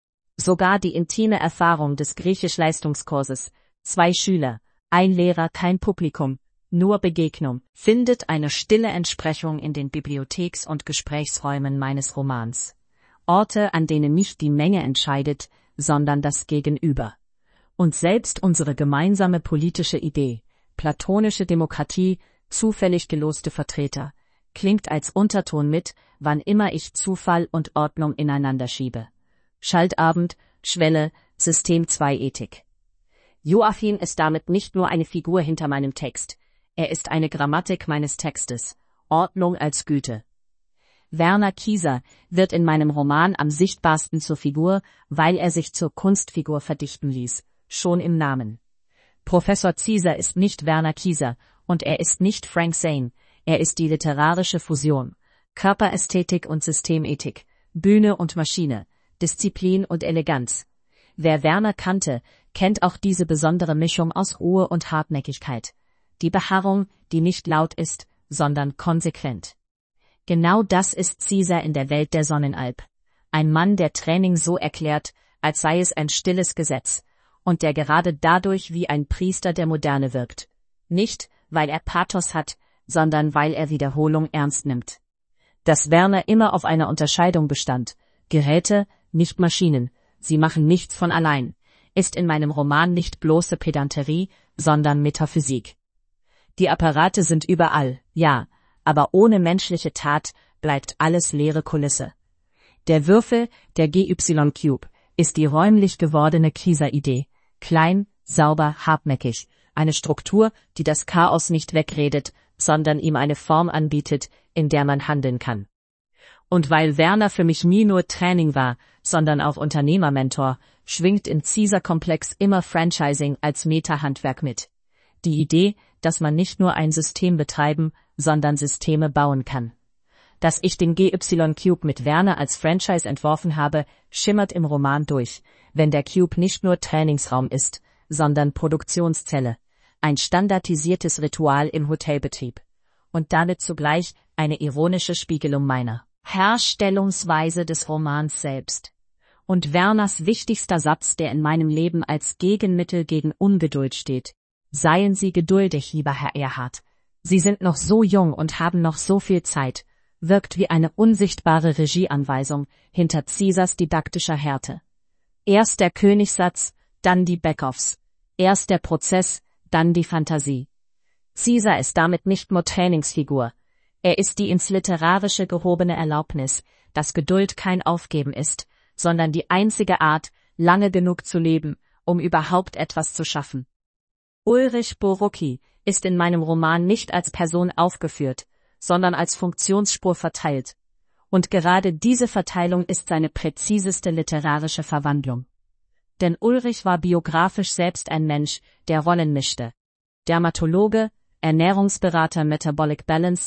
[SPEAKER 1] Sogar die intime Erfahrung des Griechisch-Leistungskurses, 2 Schüler, 1 Lehrer, kein Publikum, nur Begegnung, findet eine stille Entsprechung in den Bibliotheks- und Gesprächsräumen meines Romans. Orte, an denen nicht die Menge entscheidet, sondern das Gegenüber. Und selbst unsere gemeinsame politische Idee, platonische Demokratie, zufällig geloste Vertreter, klingt als Unterton mit, wann immer ich Zufall und Ordnung ineinander schiebe. Schaltabend, Schwelle, System 2 Ethik. Joachim ist damit nicht nur eine Figur hinter meinem Text, er ist eine Grammatik meines Textes, Ordnung als Güte. Werner Kieser wird in meinem Roman am sichtbarsten zur Figur, weil er sich zur Kunstfigur verdichten ließ, schon im Namen. Professor Zieser ist nicht Werner Kieser und er ist nicht Frank Zane, er ist die literarische Fusion, Körperästhetik und Systemethik, Bühne und Maschine, Disziplin und Eleganz. Wer Werner kannte, kennt auch diese besondere Mischung aus Ruhe und Hartnäckigkeit. Die Beharrung, die nicht laut ist, sondern konsequent. Genau das ist Zieser in der Welt der Sonnenalb. Ein Mann, der Training so erklärt, als sei es ein stilles Gesetz, und der gerade dadurch wie ein Priester der Moderne wirkt. Nicht, weil er Pathos hat, sondern weil er Wiederholung ernst nimmt. Dass Werner immer auf einer Unterscheidung bestand, Geräte, nicht Maschinen, sie machen nichts von allein, ist in meinem Roman nicht bloße Pedanterie, sondern Metaphysik. Die Apparate sind überall, ja, aber ohne menschliche Tat bleibt alles leere Kulisse. Der Würfel, der GY-Cube, ist die räumlich gewordene Kieser-Idee, klein, sauber, hartnäckig, eine Struktur, die das Chaos nicht wegredet, sondern ihm eine Form anbietet, in der man handeln kann. Und weil Werner für mich nie nur Training war, sondern auch Unternehmermentor, schwingt im Zieser-Komplex immer Franchising als Meta-Handwerk mit. Die Idee, dass man nicht nur ein System betreiben, sondern Systeme bauen kann. Dass ich den GY-Cube mit Werner als Franchise entworfen habe, schimmert im Roman durch, wenn der Cube nicht nur Trainingsraum ist, sondern Produktionszelle, ein standardisiertes Ritual im Hotelbetrieb. Und damit zugleich eine ironische Spiegelung meiner Herstellungsweise des Romans selbst. Und Werners wichtigster Satz, der in meinem Leben als Gegenmittel gegen Ungeduld steht: Seien Sie geduldig, lieber Herr Erhard. Sie sind noch so jung und haben noch so viel Zeit, wirkt wie eine unsichtbare Regieanweisung hinter Ziesers didaktischer Härte. Erst der Königssatz, dann die Backoffs. Erst der Prozess, dann die Fantasie. Zieser ist damit nicht nur Trainingsfigur. Er ist die ins Literarische gehobene Erlaubnis, dass Geduld kein Aufgeben ist, sondern die einzige Art, lange genug zu leben, um überhaupt etwas zu schaffen. Ulrich Borucki ist in meinem Roman nicht als Person aufgeführt, sondern als Funktionsspur verteilt. Und gerade diese Verteilung ist seine präziseste literarische Verwandlung. Denn Ulrich war biografisch selbst ein Mensch, der Rollen mischte. Dermatologe, Ernährungsberater Metabolic Balance,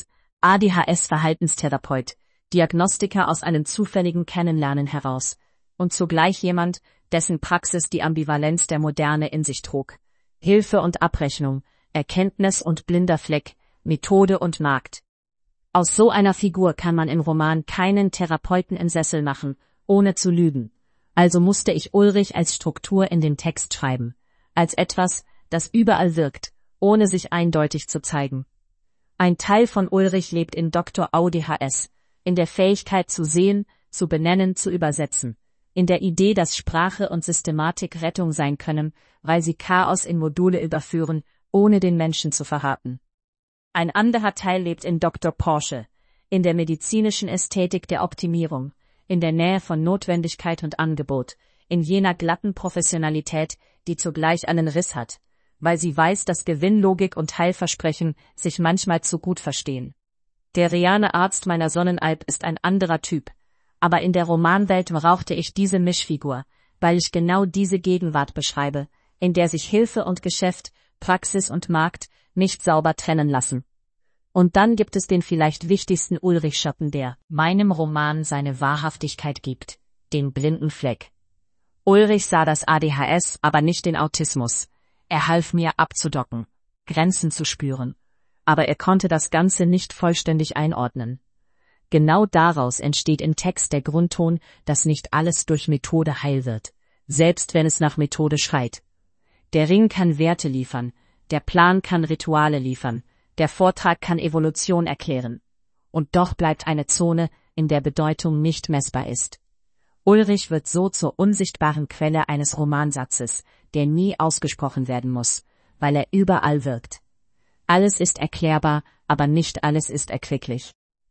[SPEAKER 1] ADHS-Verhaltenstherapeut, Diagnostiker aus einem zufälligen Kennenlernen heraus und zugleich jemand, dessen Praxis die Ambivalenz der Moderne in sich trug. Hilfe und Abrechnung, Erkenntnis und blinder Fleck, Methode und Markt. Aus so einer Figur kann man im Roman keinen Therapeuten im Sessel machen, ohne zu lügen. Also musste ich Ulrich als Struktur in den Text schreiben, als etwas, das überall wirkt, ohne sich eindeutig zu zeigen. Ein Teil von Ulrich lebt in Dr. ADHS, in der Fähigkeit zu sehen, zu benennen, zu übersetzen, in der Idee, dass Sprache und Systematik Rettung sein können, weil sie Chaos in Module überführen, ohne den Menschen zu verraten. Ein anderer Teil lebt in Dr. Porsche, in der medizinischen Ästhetik der Optimierung, in der Nähe von Notwendigkeit und Angebot, in jener glatten Professionalität, die zugleich einen Riss hat, weil sie weiß, dass Gewinnlogik und Heilversprechen sich manchmal zu gut verstehen. Der reale Arzt meiner Sonnenalb ist ein anderer Typ, aber in der Romanwelt brauchte ich diese Mischfigur, weil ich genau diese Gegenwart beschreibe, in der sich Hilfe und Geschäft, Praxis und Markt nicht sauber trennen lassen. Und dann gibt es den vielleicht wichtigsten Ulrich-Schatten, der meinem Roman seine Wahrhaftigkeit gibt, den blinden Fleck. Ulrich sah das ADHS, aber nicht den Autismus. Er half mir abzudocken, Grenzen zu spüren. Aber er konnte das Ganze nicht vollständig einordnen. Genau daraus entsteht im Text der Grundton, dass nicht alles durch Methode heil wird, selbst wenn es nach Methode schreit. Der Ring kann Werte liefern, der Plan kann Rituale liefern, der Vortrag kann Evolution erklären. Und doch bleibt eine Zone, in der Bedeutung nicht messbar ist. Ulrich wird so zur unsichtbaren Quelle eines Romansatzes, der nie ausgesprochen werden muss, weil er überall wirkt. Alles ist erklärbar, aber nicht alles ist erquicklich.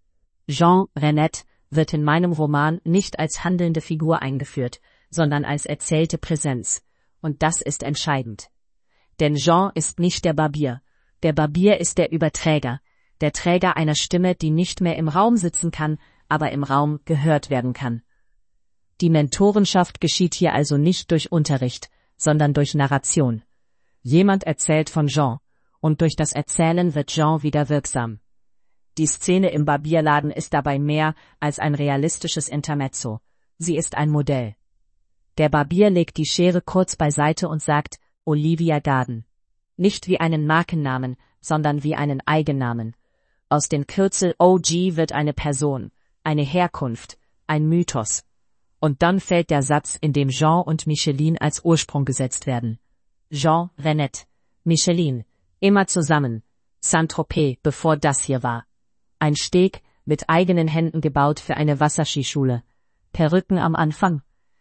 [SPEAKER 1] Jean Renet wird in meinem Roman nicht als handelnde Figur eingeführt, sondern als erzählte Präsenz. Und das ist entscheidend. Denn Jean ist nicht der Barbier. Der Barbier ist der Überträger, der Träger einer Stimme, die nicht mehr im Raum sitzen kann, aber im Raum gehört werden kann. Die Mentorenschaft geschieht hier also nicht durch Unterricht, sondern durch Narration. Jemand erzählt von Jean, und durch das Erzählen wird Jean wieder wirksam. Die Szene im Barbierladen ist dabei mehr als ein realistisches Intermezzo. Sie ist ein Modell. Der Barbier legt die Schere kurz beiseite und sagt, Olivia Garden. Nicht wie einen Markennamen, sondern wie einen Eigennamen. Aus den Kürzel OG wird eine Person, eine Herkunft, ein Mythos. Und dann fällt der Satz, in dem Jean und Micheline als Ursprung gesetzt werden. Jean Renet, Micheline, immer zusammen, Saint-Tropez, bevor das hier war. Ein Steg, mit eigenen Händen gebaut für eine Wasserskischule. Perücken am Anfang.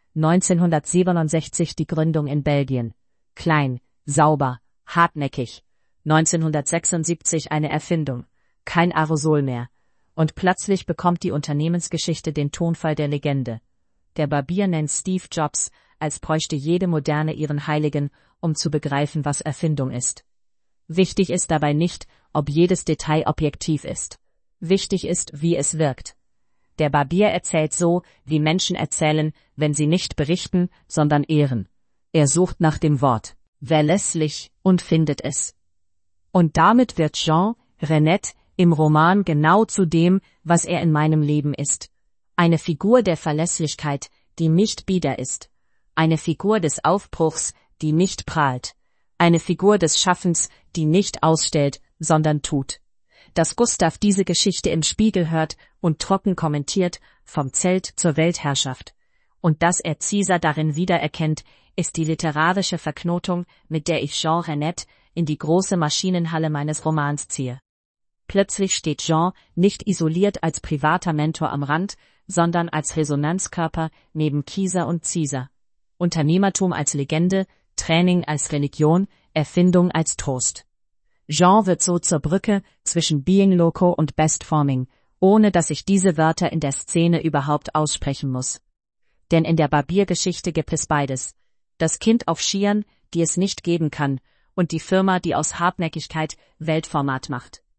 [SPEAKER 1] 1967 die Gründung in Belgien. Klein, sauber, hartnäckig. 1976 eine Erfindung. Kein Aerosol mehr. Und plötzlich bekommt die Unternehmensgeschichte den Tonfall der Legende. Der Barbier nennt Steve Jobs, als bräuchte jede Moderne ihren Heiligen, um zu begreifen, was Erfindung ist. Wichtig ist dabei nicht, ob jedes Detail objektiv ist. Wichtig ist, wie es wirkt. Der Barbier erzählt so, wie Menschen erzählen, wenn sie nicht berichten, sondern ehren. Er sucht nach dem Wort, verlässlich, und findet es. Und damit wird Jean Renet im Roman genau zu dem, was er in meinem Leben ist. Eine Figur der Verlässlichkeit, die nicht bieder ist. Eine Figur des Aufbruchs, die nicht prahlt. Eine Figur des Schaffens, die nicht ausstellt, sondern tut. Dass Gustav diese Geschichte im Spiegel hört und trocken kommentiert, vom Zelt zur Weltherrschaft. Und dass er Caesar darin wiedererkennt, ist die literarische Verknotung, mit der ich Jean Renet in die große Maschinenhalle meines Romans ziehe. Plötzlich steht Jean nicht isoliert als privater Mentor am Rand, sondern als Resonanzkörper neben Kieser und Caesar. Unternehmertum als Legende, Training als Religion, Erfindung als Trost. Jean wird so zur Brücke zwischen Being Loco und Best Forming, ohne dass ich diese Wörter in der Szene überhaupt aussprechen muss. Denn in der Barbiergeschichte gibt es beides. Das Kind auf Skiern, die es nicht geben kann, und die Firma, die aus Hartnäckigkeit Weltformat macht.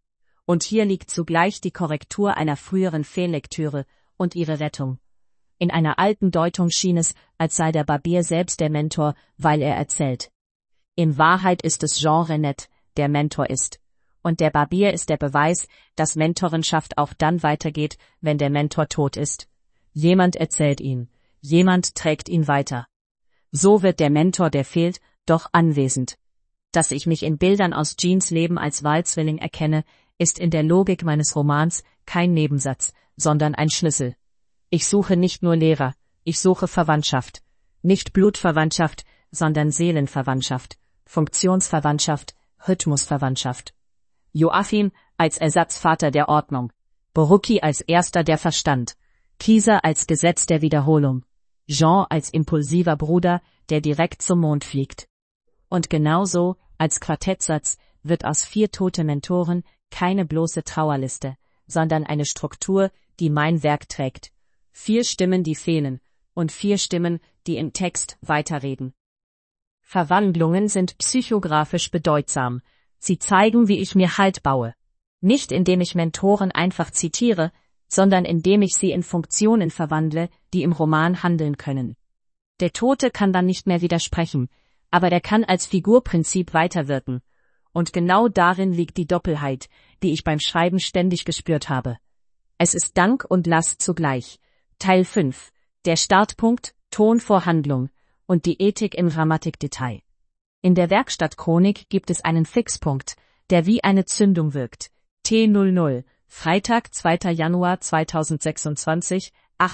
[SPEAKER 1] Und hier liegt zugleich die Korrektur einer früheren Fehllektüre und ihre Rettung. In einer alten Deutung schien es, als sei der Barbier selbst der Mentor, weil er erzählt. In Wahrheit ist es Jean Renet, der Mentor ist. Und der Barbier ist der Beweis, dass Mentorenschaft auch dann weitergeht, wenn der Mentor tot ist. Jemand erzählt ihn, jemand trägt ihn weiter. So wird der Mentor, der fehlt, doch anwesend. Dass ich mich in Bildern aus Jeans Leben als Wahlzwilling erkenne, ist in der Logik meines Romans kein Nebensatz, sondern ein Schlüssel. Ich suche nicht nur Lehrer, ich suche Verwandtschaft. Nicht Blutverwandtschaft, sondern Seelenverwandtschaft, Funktionsverwandtschaft, Rhythmusverwandtschaft. Joachim als Ersatzvater der Ordnung, Borucki als Erster der Verstand, Kieser als Gesetz der Wiederholung, Jean als impulsiver Bruder, der direkt zum Mond fliegt. Und genauso, als Quartettsatz, wird aus 4 tote Mentoren keine bloße Trauerliste, sondern eine Struktur, die mein Werk trägt. 4 Stimmen, die fehlen, und 4 Stimmen, die im Text weiterreden. Verwandlungen sind psychografisch bedeutsam. Sie zeigen, wie ich mir Halt baue. Nicht indem ich Mentoren einfach zitiere, sondern indem ich sie in Funktionen verwandle, die im Roman handeln können. Der Tote kann dann nicht mehr widersprechen, aber der kann als Figurprinzip weiterwirken. Und genau darin liegt die Doppelheit, die ich beim Schreiben ständig gespürt habe. Es ist Dank und Last zugleich. Teil 5. Der Startpunkt, Ton vor Handlung und die Ethik im Grammatikdetail. In der Werkstattchronik gibt es einen Fixpunkt, der wie eine Zündung wirkt. T00, Freitag, 2. Januar 2026,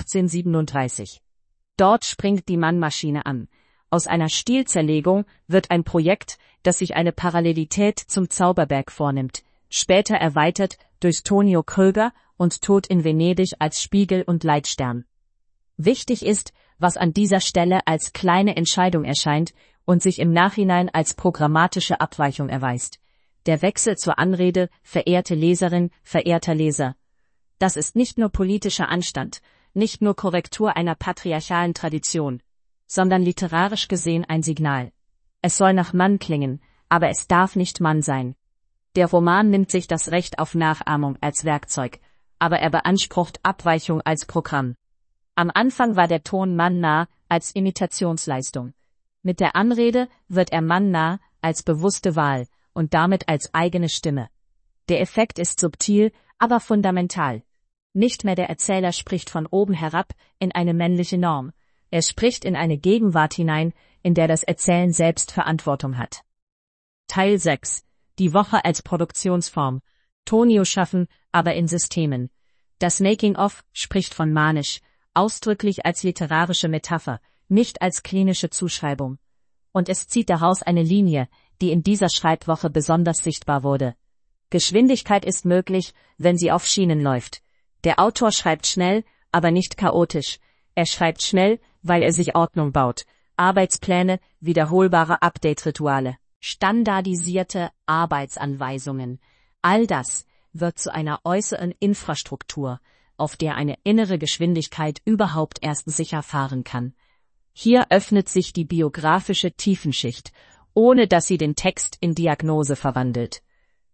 [SPEAKER 1] 1837. Dort springt die Mannmaschine an. Aus einer Stilzerlegung wird ein Projekt, das sich eine Parallelität zum Zauberberg vornimmt, später erweitert durch Tonio Kröger und Tod in Venedig als Spiegel und Leitstern. Wichtig ist, was an dieser Stelle als kleine Entscheidung erscheint und sich im Nachhinein als programmatische Abweichung erweist. Der Wechsel zur Anrede, verehrte Leserin, verehrter Leser. Das ist nicht nur politischer Anstand, nicht nur Korrektur einer patriarchalen Tradition, sondern literarisch gesehen ein Signal. Es soll nach Mann klingen, aber es darf nicht Mann sein. Der Roman nimmt sich das Recht auf Nachahmung als Werkzeug, aber er beansprucht Abweichung als Programm. Am Anfang war der Ton mannnah als Imitationsleistung. Mit der Anrede wird er mannnah als bewusste Wahl und damit als eigene Stimme. Der Effekt ist subtil, aber fundamental. Nicht mehr der Erzähler spricht von oben herab in eine männliche Norm. Er spricht in eine Gegenwart hinein, in der das Erzählen selbst Verantwortung hat. Teil 6. Die Woche als Produktionsform. Tonio schaffen, aber in Systemen. Das Making-of spricht von manisch, ausdrücklich als literarische Metapher, nicht als klinische Zuschreibung. Und es zieht daraus eine Linie, die in dieser Schreibwoche besonders sichtbar wurde. Geschwindigkeit ist möglich, wenn sie auf Schienen läuft. Der Autor schreibt schnell, aber nicht chaotisch. Er schreibt schnell, weil er sich Ordnung baut. Arbeitspläne, wiederholbare Update-Rituale, standardisierte Arbeitsanweisungen. All das wird zu einer äußeren Infrastruktur, auf der eine innere Geschwindigkeit überhaupt erst sicher fahren kann. Hier öffnet sich die biografische Tiefenschicht, ohne dass sie den Text in Diagnose verwandelt.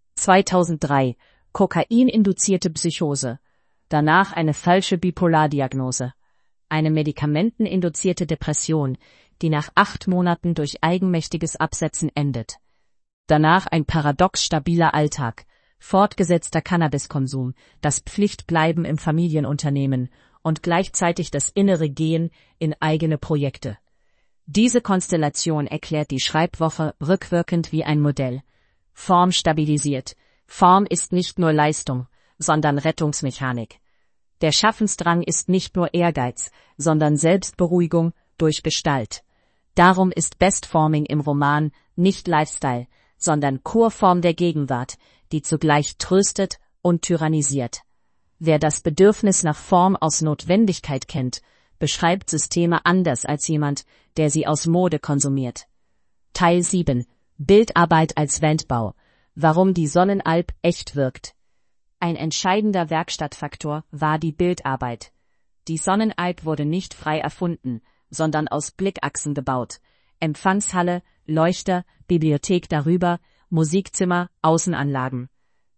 [SPEAKER 1] 2003. Kokain-induzierte Psychose. Danach eine falsche Bipolardiagnose. Eine medikamenteninduzierte Depression, die nach 8 Monaten durch eigenmächtiges Absetzen endet. Danach ein paradox stabiler Alltag, fortgesetzter Cannabiskonsum, das Pflichtbleiben im Familienunternehmen und gleichzeitig das innere Gehen in eigene Projekte. Diese Konstellation erklärt die Schreibwoche rückwirkend wie ein Modell. Form stabilisiert. Form ist nicht nur Leistung, sondern Rettungsmechanik. Der Schaffensdrang ist nicht nur Ehrgeiz, sondern Selbstberuhigung durch Gestalt. Darum ist Bestforming im Roman nicht Lifestyle, sondern Kurform der Gegenwart, die zugleich tröstet und tyrannisiert. Wer das Bedürfnis nach Form aus Notwendigkeit kennt, beschreibt Systeme anders als jemand, der sie aus Mode konsumiert. Teil 7. Bildarbeit als Wandbau. Warum die Sonnenalp echt wirkt. Ein entscheidender Werkstattfaktor war die Bildarbeit. Die Sonnenalp wurde nicht frei erfunden, sondern aus Blickachsen gebaut. Empfangshalle, Leuchter, Bibliothek darüber, Musikzimmer, Außenanlagen.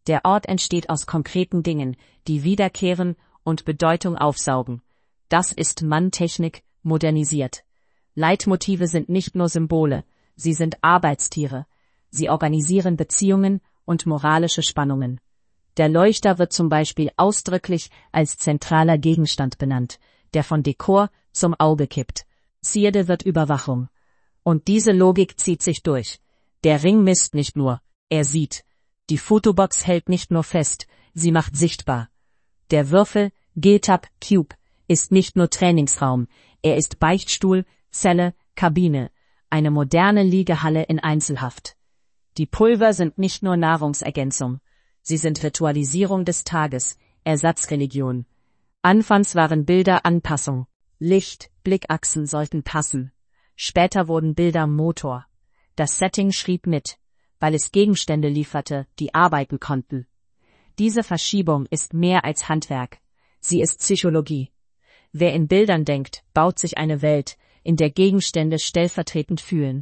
[SPEAKER 1] Der Ort entsteht aus konkreten Dingen, die wiederkehren und Bedeutung aufsaugen. Das ist Mann-Technik modernisiert. Leitmotive sind nicht nur Symbole, sie sind Arbeitstiere. Sie organisieren Beziehungen und moralische Spannungen. Der Leuchter wird zum Beispiel ausdrücklich als zentraler Gegenstand benannt, der von Dekor zum Auge kippt. Zierde wird Überwachung. Und diese Logik zieht sich durch. Der Ring misst nicht nur, er sieht. Die Fotobox hält nicht nur fest, sie macht sichtbar. Der Würfel, Giltab, Cube, ist nicht nur Trainingsraum, er ist Beichtstuhl, Zelle, Kabine, eine moderne Liegehalle in Einzelhaft. Die Pulver sind nicht nur Nahrungsergänzung, sie sind Ritualisierung des Tages, Ersatzreligion. Anfangs waren Bilder Anpassung. Licht, Blickachsen sollten passen. Später wurden Bilder Motor. Das Setting schrieb mit, weil es Gegenstände lieferte, die arbeiten konnten. Diese Verschiebung ist mehr als Handwerk. Sie ist Psychologie. Wer in Bildern denkt, baut sich eine Welt, in der Gegenstände stellvertretend fühlen.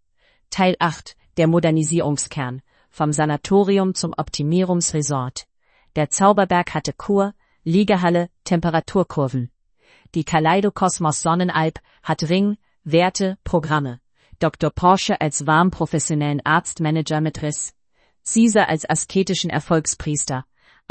[SPEAKER 1] Teil 8, der Modernisierungskern, vom Sanatorium zum Optimierungsresort. Der Zauberberg hatte Kur, Liegehalle, Temperaturkurven. Die Kaleidokosmos Sonnenalp hat Ring, Werte, Programme. Dr. Porsche als warm professionellen Arztmanager mit Riss. Caesar als asketischen Erfolgspriester.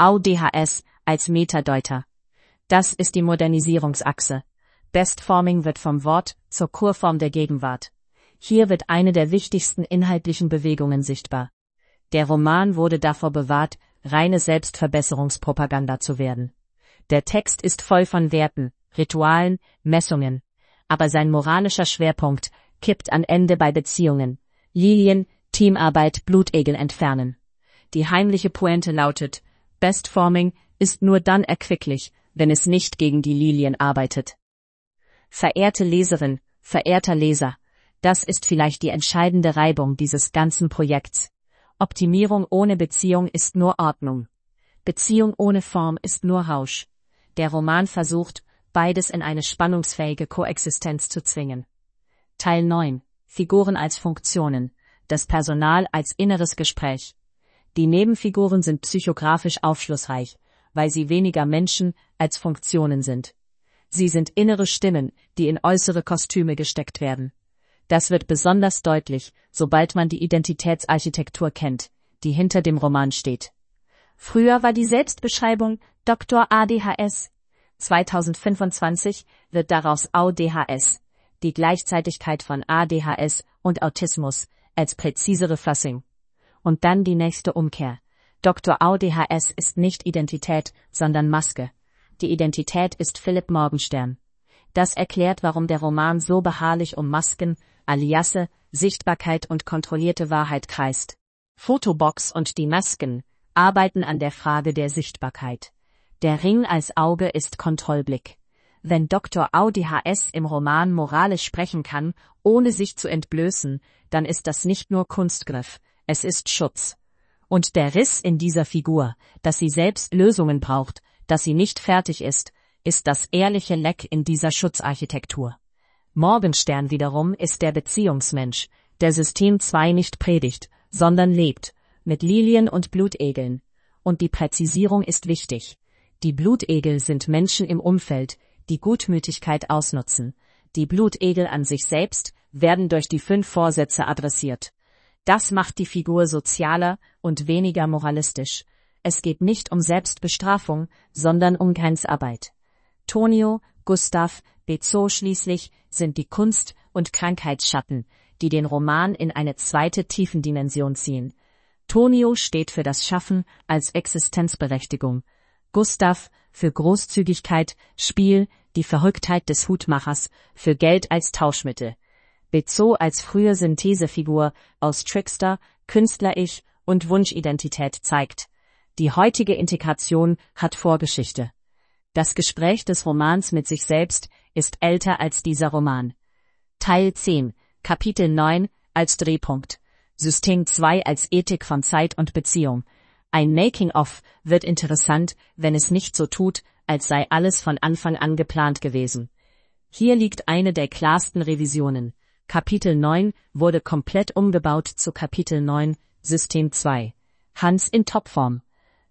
[SPEAKER 1] AUDHS als Metadeuter. Das ist die Modernisierungsachse. Bestforming wird vom Wort zur Kurform der Gegenwart. Hier wird eine der wichtigsten inhaltlichen Bewegungen sichtbar. Der Roman wurde davor bewahrt, reine Selbstverbesserungspropaganda zu werden. Der Text ist voll von Werten, Ritualen, Messungen. Aber sein moralischer Schwerpunkt kippt am Ende bei Beziehungen. Lilien, Teamarbeit, Blutegel entfernen. Die heimliche Pointe lautet, Bestforming ist nur dann erquicklich, wenn es nicht gegen die Lilien arbeitet. Verehrte Leserin, verehrter Leser, das ist vielleicht die entscheidende Reibung dieses ganzen Projekts. Optimierung ohne Beziehung ist nur Ordnung. Beziehung ohne Form ist nur Rausch. Der Roman versucht, beides in eine spannungsfähige Koexistenz zu zwingen. Teil 9. Figuren als Funktionen. Das Personal als inneres Gespräch. Die Nebenfiguren sind psychografisch aufschlussreich, weil sie weniger Menschen als Funktionen sind. Sie sind innere Stimmen, die in äußere Kostüme gesteckt werden. Das wird besonders deutlich, sobald man die Identitätsarchitektur kennt, die hinter dem Roman steht. Früher war die Selbstbeschreibung Dr. ADHS. 2025 wird daraus AUDHS, die Gleichzeitigkeit von ADHS und Autismus, als präzisere Fassung. Und dann die nächste Umkehr. Dr. AUDHS ist nicht Identität, sondern Maske. Die Identität ist Philipp Morgenstern. Das erklärt, warum der Roman so beharrlich um Masken, Aliasse, Sichtbarkeit und kontrollierte Wahrheit kreist. Fotobox und die Masken arbeiten an der Frage der Sichtbarkeit. Der Ring als Auge ist Kontrollblick. Wenn Dr. AUDHS im Roman moralisch sprechen kann, ohne sich zu entblößen, dann ist das nicht nur Kunstgriff, es ist Schutz. Und der Riss in dieser Figur, dass sie selbst Lösungen braucht, dass sie nicht fertig ist das ehrliche Leck in dieser Schutzarchitektur. Morgenstern wiederum ist der Beziehungsmensch, der System 2 nicht predigt, sondern lebt, mit Lilien und Blutegeln. Und die Präzisierung ist wichtig. Die Blutegel sind Menschen im Umfeld, die Gutmütigkeit ausnutzen. Die Blutegel an sich selbst werden durch die 5 Vorsätze adressiert. Das macht die Figur sozialer und weniger moralistisch. Es geht nicht um Selbstbestrafung, sondern um Grenzarbeit. Tonio, Gustav, Bezo schließlich sind die Kunst- und Krankheitsschatten, die den Roman in eine zweite Tiefendimension ziehen. Tonio steht für das Schaffen als Existenzberechtigung. Gustav für Großzügigkeit, Spiel, die Verrücktheit des Hutmachers, für Geld als Tauschmittel. Bezo als frühe Synthesefigur aus Trickster, Künstler-Ich und Wunschidentität zeigt. Die heutige Integration hat Vorgeschichte. Das Gespräch des Romans mit sich selbst ist älter als dieser Roman. Teil 10, Kapitel 9, als Drehpunkt. System 2 als Ethik von Zeit und Beziehung. Ein Making-of wird interessant, wenn es nicht so tut, als sei alles von Anfang an geplant gewesen. Hier liegt eine der klarsten Revisionen. Kapitel 9 wurde komplett umgebaut zu Kapitel 9, System 2. Hans in Topform.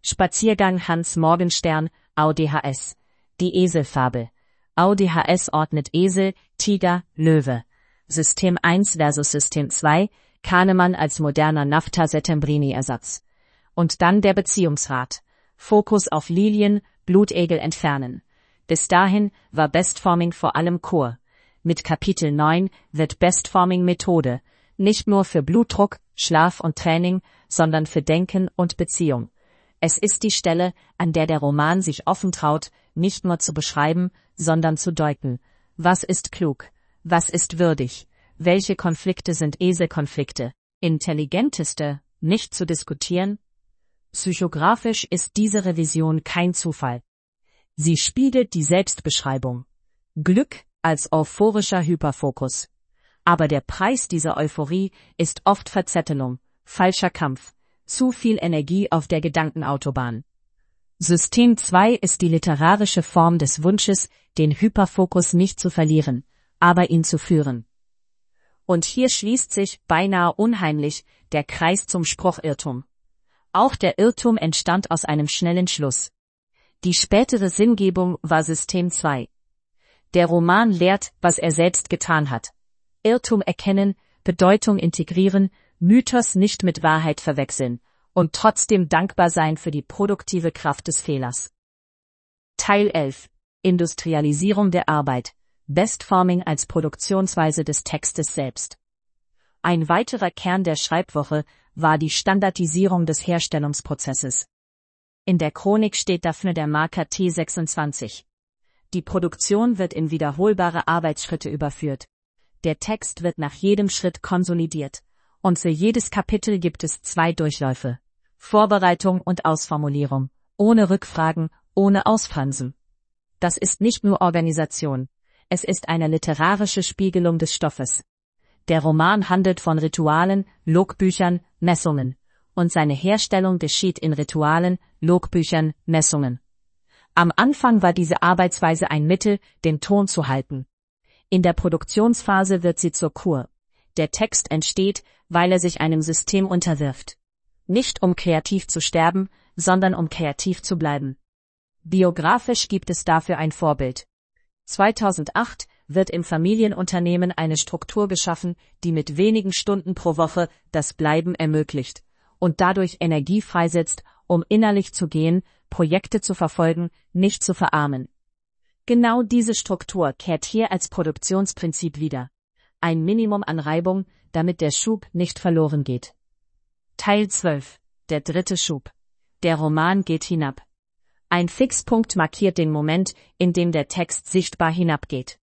[SPEAKER 1] Spaziergang Hans Morgenstern, AUDHS. Die Eselfabel. AUDHS ordnet Esel, Tiger, Löwe. System 1 versus System 2, Kahnemann als moderner Naphta-Settembrini-Ersatz. Und dann der Beziehungsrat. Fokus auf Lilien, Blutegel entfernen. Bis dahin war Bestforming vor allem Kur. Mit Kapitel 9 wird Bestforming Methode, nicht nur für Blutdruck, Schlaf und Training, sondern für Denken und Beziehung. Es ist die Stelle, an der der Roman sich offen traut, nicht nur zu beschreiben, sondern zu deuten. Was ist klug? Was ist würdig? Welche Konflikte sind Eselkonflikte? Intelligenteste, nicht zu diskutieren? Psychografisch ist diese Revision kein Zufall. Sie spiegelt die Selbstbeschreibung. Glück als euphorischer Hyperfokus. Aber der Preis dieser Euphorie ist oft Verzettelung, falscher Kampf, zu viel Energie auf der Gedankenautobahn. System 2 ist die literarische Form des Wunsches, den Hyperfokus nicht zu verlieren, aber ihn zu führen. Und hier schließt sich, beinahe unheimlich, der Kreis zum Spruchirrtum. Auch der Irrtum entstand aus einem schnellen Schluss. Die spätere Sinngebung war System 2. Der Roman lehrt, was er selbst getan hat. Irrtum erkennen, Bedeutung integrieren, Mythos nicht mit Wahrheit verwechseln und trotzdem dankbar sein für die produktive Kraft des Fehlers. Teil 11. Industrialisierung der Arbeit. Bestforming als Produktionsweise des Textes selbst. Ein weiterer Kern der Schreibwoche war die Standardisierung des Herstellungsprozesses. In der Chronik steht dafür der Marker T26. Die Produktion wird in wiederholbare Arbeitsschritte überführt. Der Text wird nach jedem Schritt konsolidiert. Und für jedes Kapitel gibt es 2 Durchläufe. Vorbereitung und Ausformulierung. Ohne Rückfragen, ohne Ausfransen. Das ist nicht nur Organisation. Es ist eine literarische Spiegelung des Stoffes. Der Roman handelt von Ritualen, Logbüchern, Messungen. Und seine Herstellung geschieht in Ritualen, Logbüchern, Messungen. Am Anfang war diese Arbeitsweise ein Mittel, den Ton zu halten. In der Produktionsphase wird sie zur Kur. Der Text entsteht, weil er sich einem System unterwirft. Nicht um kreativ zu sterben, sondern um kreativ zu bleiben. Biografisch gibt es dafür ein Vorbild. 2008 wird im Familienunternehmen eine Struktur geschaffen, die mit wenigen Stunden pro Woche das Bleiben ermöglicht und dadurch Energie freisetzt, um innerlich zu gehen, Projekte zu verfolgen, nicht zu verarmen. Genau diese Struktur kehrt hier als Produktionsprinzip wieder. Ein Minimum an Reibung, damit der Schub nicht verloren geht. Teil 12. Der dritte Schub. Der Roman geht hinab. Ein Fixpunkt markiert den Moment, in dem der Text sichtbar hinabgeht.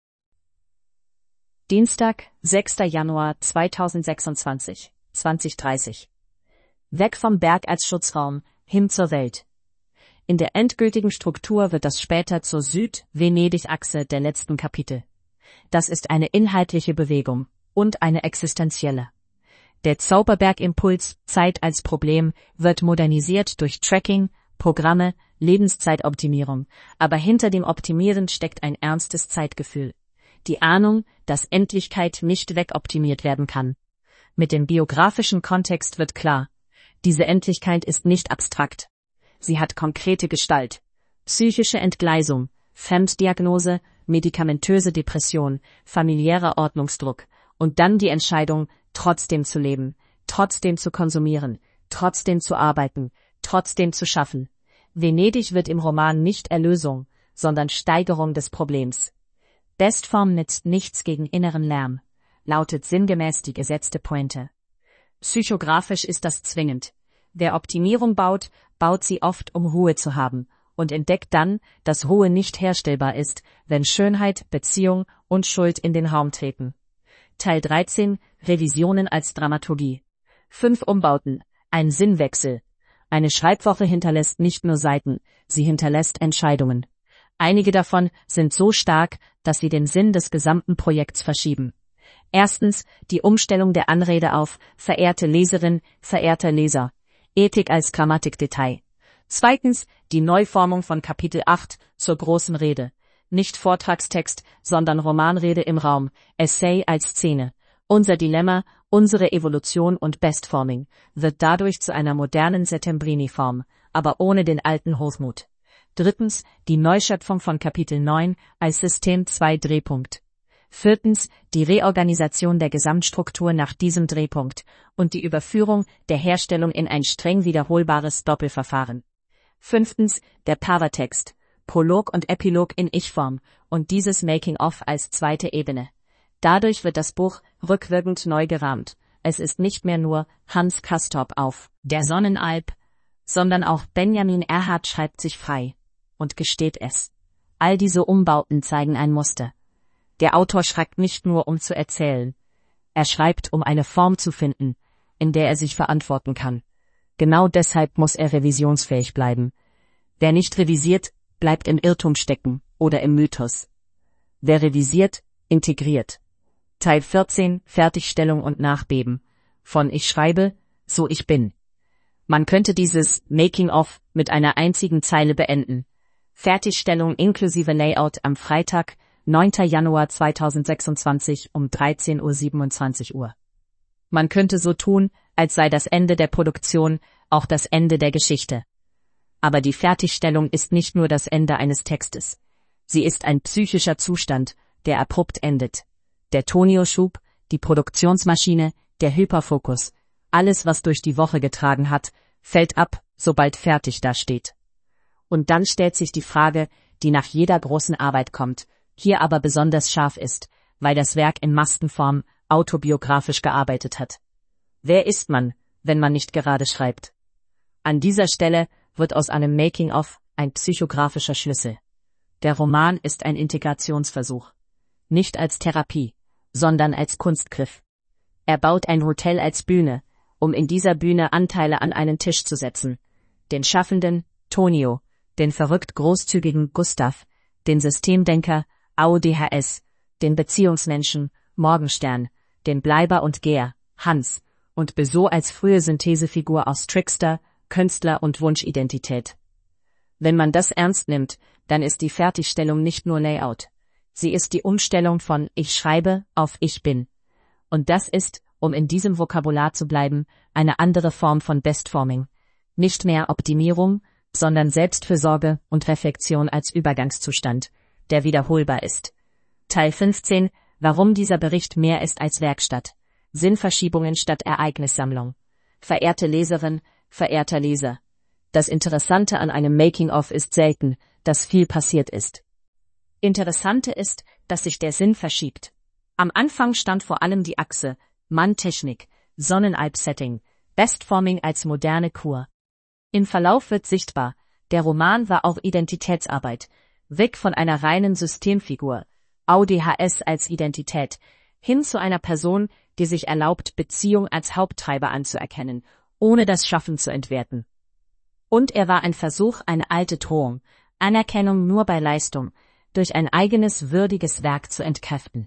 [SPEAKER 1] Dienstag, 6. Januar 2026, 20:30. Weg vom Berg als Schutzraum, hin zur Welt. In der endgültigen Struktur wird das später zur Süd-Venedig-Achse der letzten Kapitel. Das ist eine inhaltliche Bewegung und eine existenzielle. Der Zauberberg-Impuls, Zeit als Problem, wird modernisiert durch Tracking, Programme, Lebenszeitoptimierung, aber hinter dem Optimieren steckt ein ernstes Zeitgefühl. Die Ahnung, dass Endlichkeit nicht wegoptimiert werden kann. Mit dem biografischen Kontext wird klar, diese Endlichkeit ist nicht abstrakt. Sie hat konkrete Gestalt. Psychische Entgleisung, Fremddiagnose, medikamentöse Depression, familiärer Ordnungsdruck und dann die Entscheidung, trotzdem zu leben, trotzdem zu konsumieren, trotzdem zu arbeiten, trotzdem zu schaffen. Venedig wird im Roman nicht Erlösung, sondern Steigerung des Problems. Bestform nützt nichts gegen inneren Lärm, lautet sinngemäß die gesetzte Pointe. Psychografisch ist das zwingend. Wer Optimierung baut, baut sie oft, um Ruhe zu haben, und entdeckt dann, dass Ruhe nicht herstellbar ist, wenn Schönheit, Beziehung und Schuld in den Raum treten. Teil 13, Revisionen als Dramaturgie. 5 Umbauten, ein Sinnwechsel. Eine Schreibwoche hinterlässt nicht nur Seiten, sie hinterlässt Entscheidungen. Einige davon sind so stark, dass sie den Sinn des gesamten Projekts verschieben. Erstens, die Umstellung der Anrede auf verehrte Leserin, verehrter Leser. Ethik als Grammatikdetail. Zweitens, die Neuformung von Kapitel 8 zur großen Rede. Nicht Vortragstext, sondern Romanrede im Raum, Essay als Szene. Unser Dilemma, unsere Evolution und Bestforming wird dadurch zu einer modernen Settembrini-Form, aber ohne den alten Hochmut. Drittens, die Neuschöpfung von Kapitel 9 als System 2 Drehpunkt. Viertens, die Reorganisation der Gesamtstruktur nach diesem Drehpunkt und die Überführung der Herstellung in ein streng wiederholbares Doppelverfahren. Fünftens, der Covertext, Prolog und Epilog in Ich-Form und dieses Making-of als zweite Ebene. Dadurch wird das Buch rückwirkend neu gerahmt. Es ist nicht mehr nur Hans Castorp auf der Sonnenalp, sondern auch Benjamin Erhard schreibt sich frei und gesteht es. All diese Umbauten zeigen ein Muster. Der Autor schreibt nicht nur, um zu erzählen. Er schreibt, um eine Form zu finden, in der er sich verantworten kann. Genau deshalb muss er revisionsfähig bleiben. Wer nicht revisiert, bleibt im Irrtum stecken oder im Mythos. Wer revisiert, integriert. Teil 14, Fertigstellung und Nachbeben. Von Ich schreibe, so ich bin. Man könnte dieses Making-of mit einer einzigen Zeile beenden. Fertigstellung inklusive Layout am Freitag, 9. Januar 2026 um 13:27 Uhr. Man könnte so tun, als sei das Ende der Produktion auch das Ende der Geschichte. Aber die Fertigstellung ist nicht nur das Ende eines Textes. Sie ist ein psychischer Zustand, der abrupt endet. Der Tonioschub, die Produktionsmaschine, der Hyperfokus, alles, was durch die Woche getragen hat, fällt ab, sobald fertig dasteht. Und dann stellt sich die Frage, die nach jeder großen Arbeit kommt, hier aber besonders scharf ist, weil das Werk in Maskenform autobiografisch gearbeitet hat. Wer ist man, wenn man nicht gerade schreibt? An dieser Stelle wird aus einem Making-of ein psychografischer Schlüssel. Der Roman ist ein Integrationsversuch. Nicht als Therapie, sondern als Kunstgriff. Er baut ein Hotel als Bühne, um in dieser Bühne Anteile an einen Tisch zu setzen. Den Schaffenden, Tonio, den verrückt großzügigen Gustav, den Systemdenker, AODHS, den Beziehungsmenschen, Morgenstern, den Bleiber und Geher, Hans, und Beso als frühe Synthesefigur aus Trickster, Künstler und Wunschidentität. Wenn man das ernst nimmt, dann ist die Fertigstellung nicht nur Layout. Sie ist die Umstellung von Ich schreibe auf Ich bin. Und das ist, um in diesem Vokabular zu bleiben, eine andere Form von Bestforming. Nicht mehr Optimierung, sondern Selbstfürsorge und Reflexion als Übergangszustand, der wiederholbar ist. Teil 15, warum dieser Bericht mehr ist als Werkstatt. Sinnverschiebungen statt Ereignissammlung. Verehrte Leserin, verehrter Leser. Das Interessante an einem Making-of ist selten, dass viel passiert ist. Interessante ist, dass sich der Sinn verschiebt. Am Anfang stand vor allem die Achse, Mann-Technik, Sonnenalp-Setting, Bestforming als moderne Kur. Im Verlauf wird sichtbar, der Roman war auch Identitätsarbeit, weg von einer reinen Systemfigur, AODHS als Identität, hin zu einer Person, die sich erlaubt, Beziehung als Haupttreiber anzuerkennen, ohne das Schaffen zu entwerten. Und er war ein Versuch, eine alte Drohung, Anerkennung nur bei Leistung, durch ein eigenes würdiges Werk zu entkräften.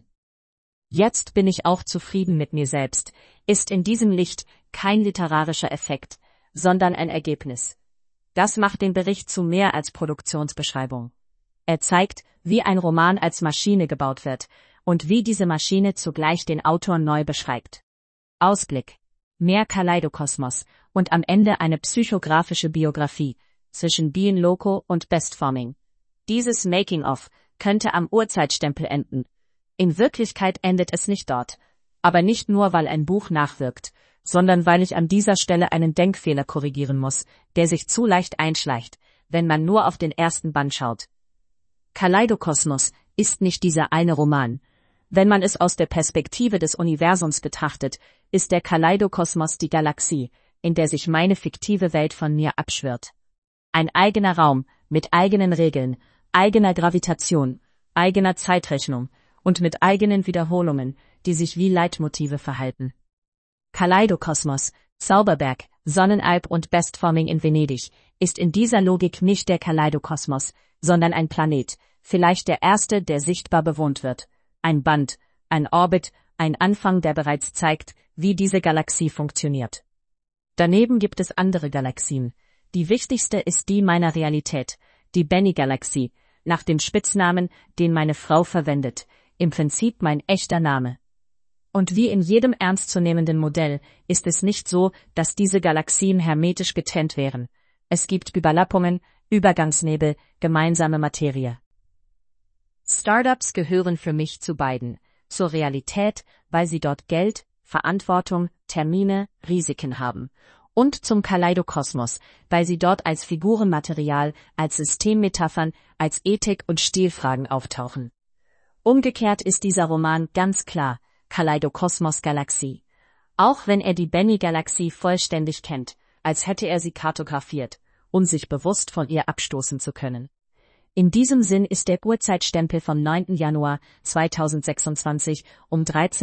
[SPEAKER 1] Jetzt bin ich auch zufrieden mit mir selbst, ist in diesem Licht kein literarischer Effekt, sondern ein Ergebnis. Das macht den Bericht zu mehr als Produktionsbeschreibung. Er zeigt, wie ein Roman als Maschine gebaut wird und wie diese Maschine zugleich den Autor neu beschreibt. Ausblick. Mehr Kaleidokosmos und am Ende eine psychografische Biografie zwischen Being Loco und Bestforming. Dieses Making-of könnte am Urzeitstempel enden. In Wirklichkeit endet es nicht dort. Aber nicht nur, weil ein Buch nachwirkt, sondern weil ich an dieser Stelle einen Denkfehler korrigieren muss, der sich zu leicht einschleicht, wenn man nur auf den ersten Band schaut. Kaleidokosmos ist nicht dieser eine Roman. Wenn man es aus der Perspektive des Universums betrachtet, ist der Kaleidokosmos die Galaxie, in der sich meine fiktive Welt von mir abschwirrt. Ein eigener Raum, mit eigenen Regeln, eigener Gravitation, eigener Zeitrechnung und mit eigenen Wiederholungen, die sich wie Leitmotive verhalten. Kaleidokosmos, Zauberberg, Sonnenalp und Bestforming in Venedig ist in dieser Logik nicht der Kaleidokosmos, sondern ein Planet, vielleicht der erste, der sichtbar bewohnt wird. Ein Band, ein Orbit, ein Anfang, der bereits zeigt, wie diese Galaxie funktioniert. Daneben gibt es andere Galaxien. Die wichtigste ist die meiner Realität, die Benny-Galaxie, nach dem Spitznamen, den meine Frau verwendet, im Prinzip mein echter Name. Und wie in jedem ernstzunehmenden Modell ist es nicht so, dass diese Galaxien hermetisch getrennt wären. Es gibt Überlappungen, Übergangsnebel, gemeinsame Materie. Startups gehören für mich zu beiden. Zur Realität, weil sie dort Geld, Verantwortung, Termine, Risiken haben. Und zum Kaleidokosmos, weil sie dort als Figurenmaterial, als Systemmetaphern, als Ethik- und Stilfragen auftauchen. Umgekehrt ist dieser Roman ganz klar Kaleidokosmos Galaxie. Auch wenn er die Benny-Galaxie vollständig kennt, als hätte er sie kartografiert, um sich bewusst von ihr abstoßen zu können. In diesem Sinn ist der Uhrzeitstempel vom 9. Januar 2026 um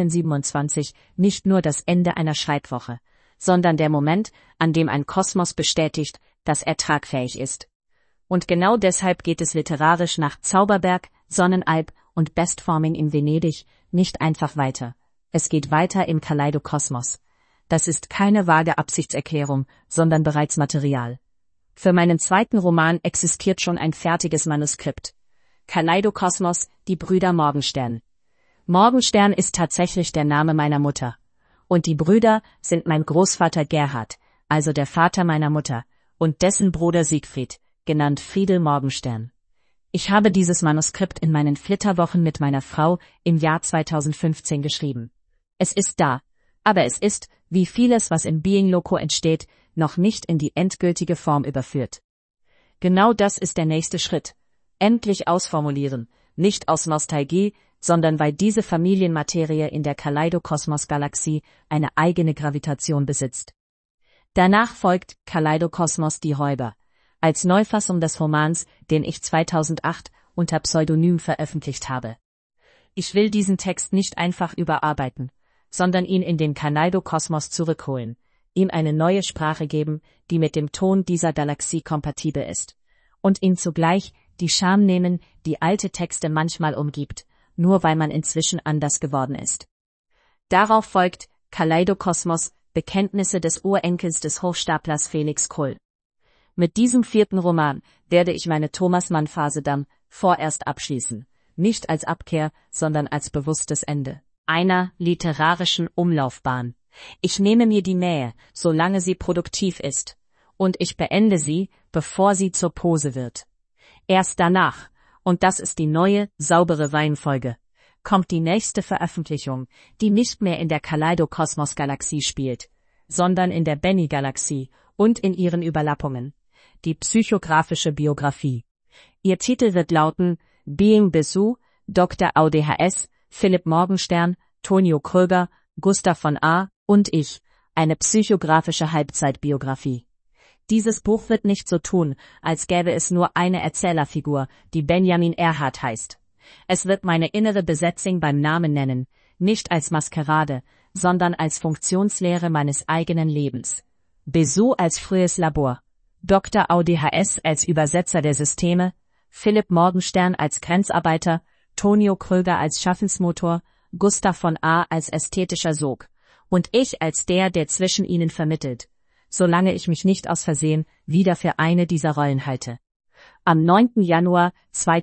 [SPEAKER 1] 13:27 nicht nur das Ende einer Schreibwoche, sondern der Moment, an dem ein Kosmos bestätigt, dass er tragfähig ist. Und genau deshalb geht es literarisch nach Zauberberg, Sonnenalb und Bestforming in Venedig nicht einfach weiter. Es geht weiter im Kaleidokosmos. Das ist keine vage Absichtserklärung, sondern bereits Material. Für meinen zweiten Roman existiert schon ein fertiges Manuskript. Kaleidokosmos, die Brüder Morgenstern. Morgenstern ist tatsächlich der Name meiner Mutter. Und die Brüder sind mein Großvater Gerhard, also der Vater meiner Mutter, und dessen Bruder Siegfried, genannt Friedel Morgenstern. Ich habe dieses Manuskript in meinen Flitterwochen mit meiner Frau im Jahr 2015 geschrieben. Es ist da, aber es ist, wie vieles, was in Being Loco entsteht, noch nicht in die endgültige Form überführt. Genau das ist der nächste Schritt. Endlich ausformulieren, nicht aus Nostalgie, sondern weil diese Familienmaterie in der Kaleidokosmos-Galaxie eine eigene Gravitation besitzt. Danach folgt Kaleidokosmos die Räuber, als Neufassung des Romans, den ich 2008 unter Pseudonym veröffentlicht habe. Ich will diesen Text nicht einfach überarbeiten, sondern ihn in den Kaleidokosmos zurückholen, ihm eine neue Sprache geben, die mit dem Ton dieser Galaxie kompatibel ist, und ihm zugleich die Scham nehmen, die alte Texte manchmal umgibt, nur weil man inzwischen anders geworden ist. Darauf folgt Kaleidokosmos, Bekenntnisse des Urenkels des Hochstaplers Felix Krull. Mit diesem 4. Roman werde ich meine Thomas-Mann-Phase dann vorerst abschließen, nicht als Abkehr, sondern als bewusstes Ende einer literarischen Umlaufbahn. Ich nehme mir die Nähe, solange sie produktiv ist, und ich beende sie, bevor sie zur Pose wird. Erst danach, und das ist die neue, saubere Reihenfolge, kommt die nächste Veröffentlichung, die nicht mehr in der Kaleidokosmos-Galaxie spielt, sondern in der Benny-Galaxie und in ihren Überlappungen. Die psychografische Biografie. Ihr Titel wird lauten Being Bessou, Dr. ADHS, Philipp Morgenstern, Tonio Kröger, Gustav von A. und ich, eine psychografische Halbzeitbiografie. Dieses Buch wird nicht so tun, als gäbe es nur eine Erzählerfigur, die Benjamin Erhard heißt. Es wird meine innere Besetzung beim Namen nennen, nicht als Maskerade, sondern als Funktionslehre meines eigenen Lebens. Bessou als frühes Labor, Dr. ADHS als Übersetzer der Systeme, Philipp Morgenstern als Grenzarbeiter, Tonio Kröger als Schaffensmotor, Gustav von A. als ästhetischer Sog und ich als der zwischen ihnen vermittelt, solange ich mich nicht aus Versehen wieder für eine dieser Rollen halte. Am 9. Januar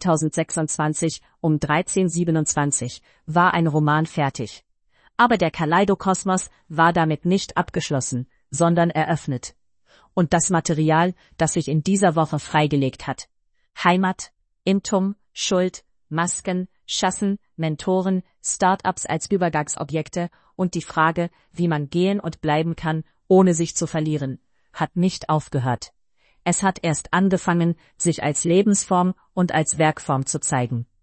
[SPEAKER 1] 2026 um 13:27 war ein Roman fertig. Aber der Kaleidokosmos war damit nicht abgeschlossen, sondern eröffnet. Und das Material, das sich in dieser Woche freigelegt hat. Heimat, Intum, Schuld, Masken, Chassen, Mentoren, Startups als Übergangsobjekte und die Frage, wie man gehen und bleiben kann, ohne sich zu verlieren, hat nicht aufgehört. Es hat erst angefangen, sich als Lebensform und als Werkform zu zeigen.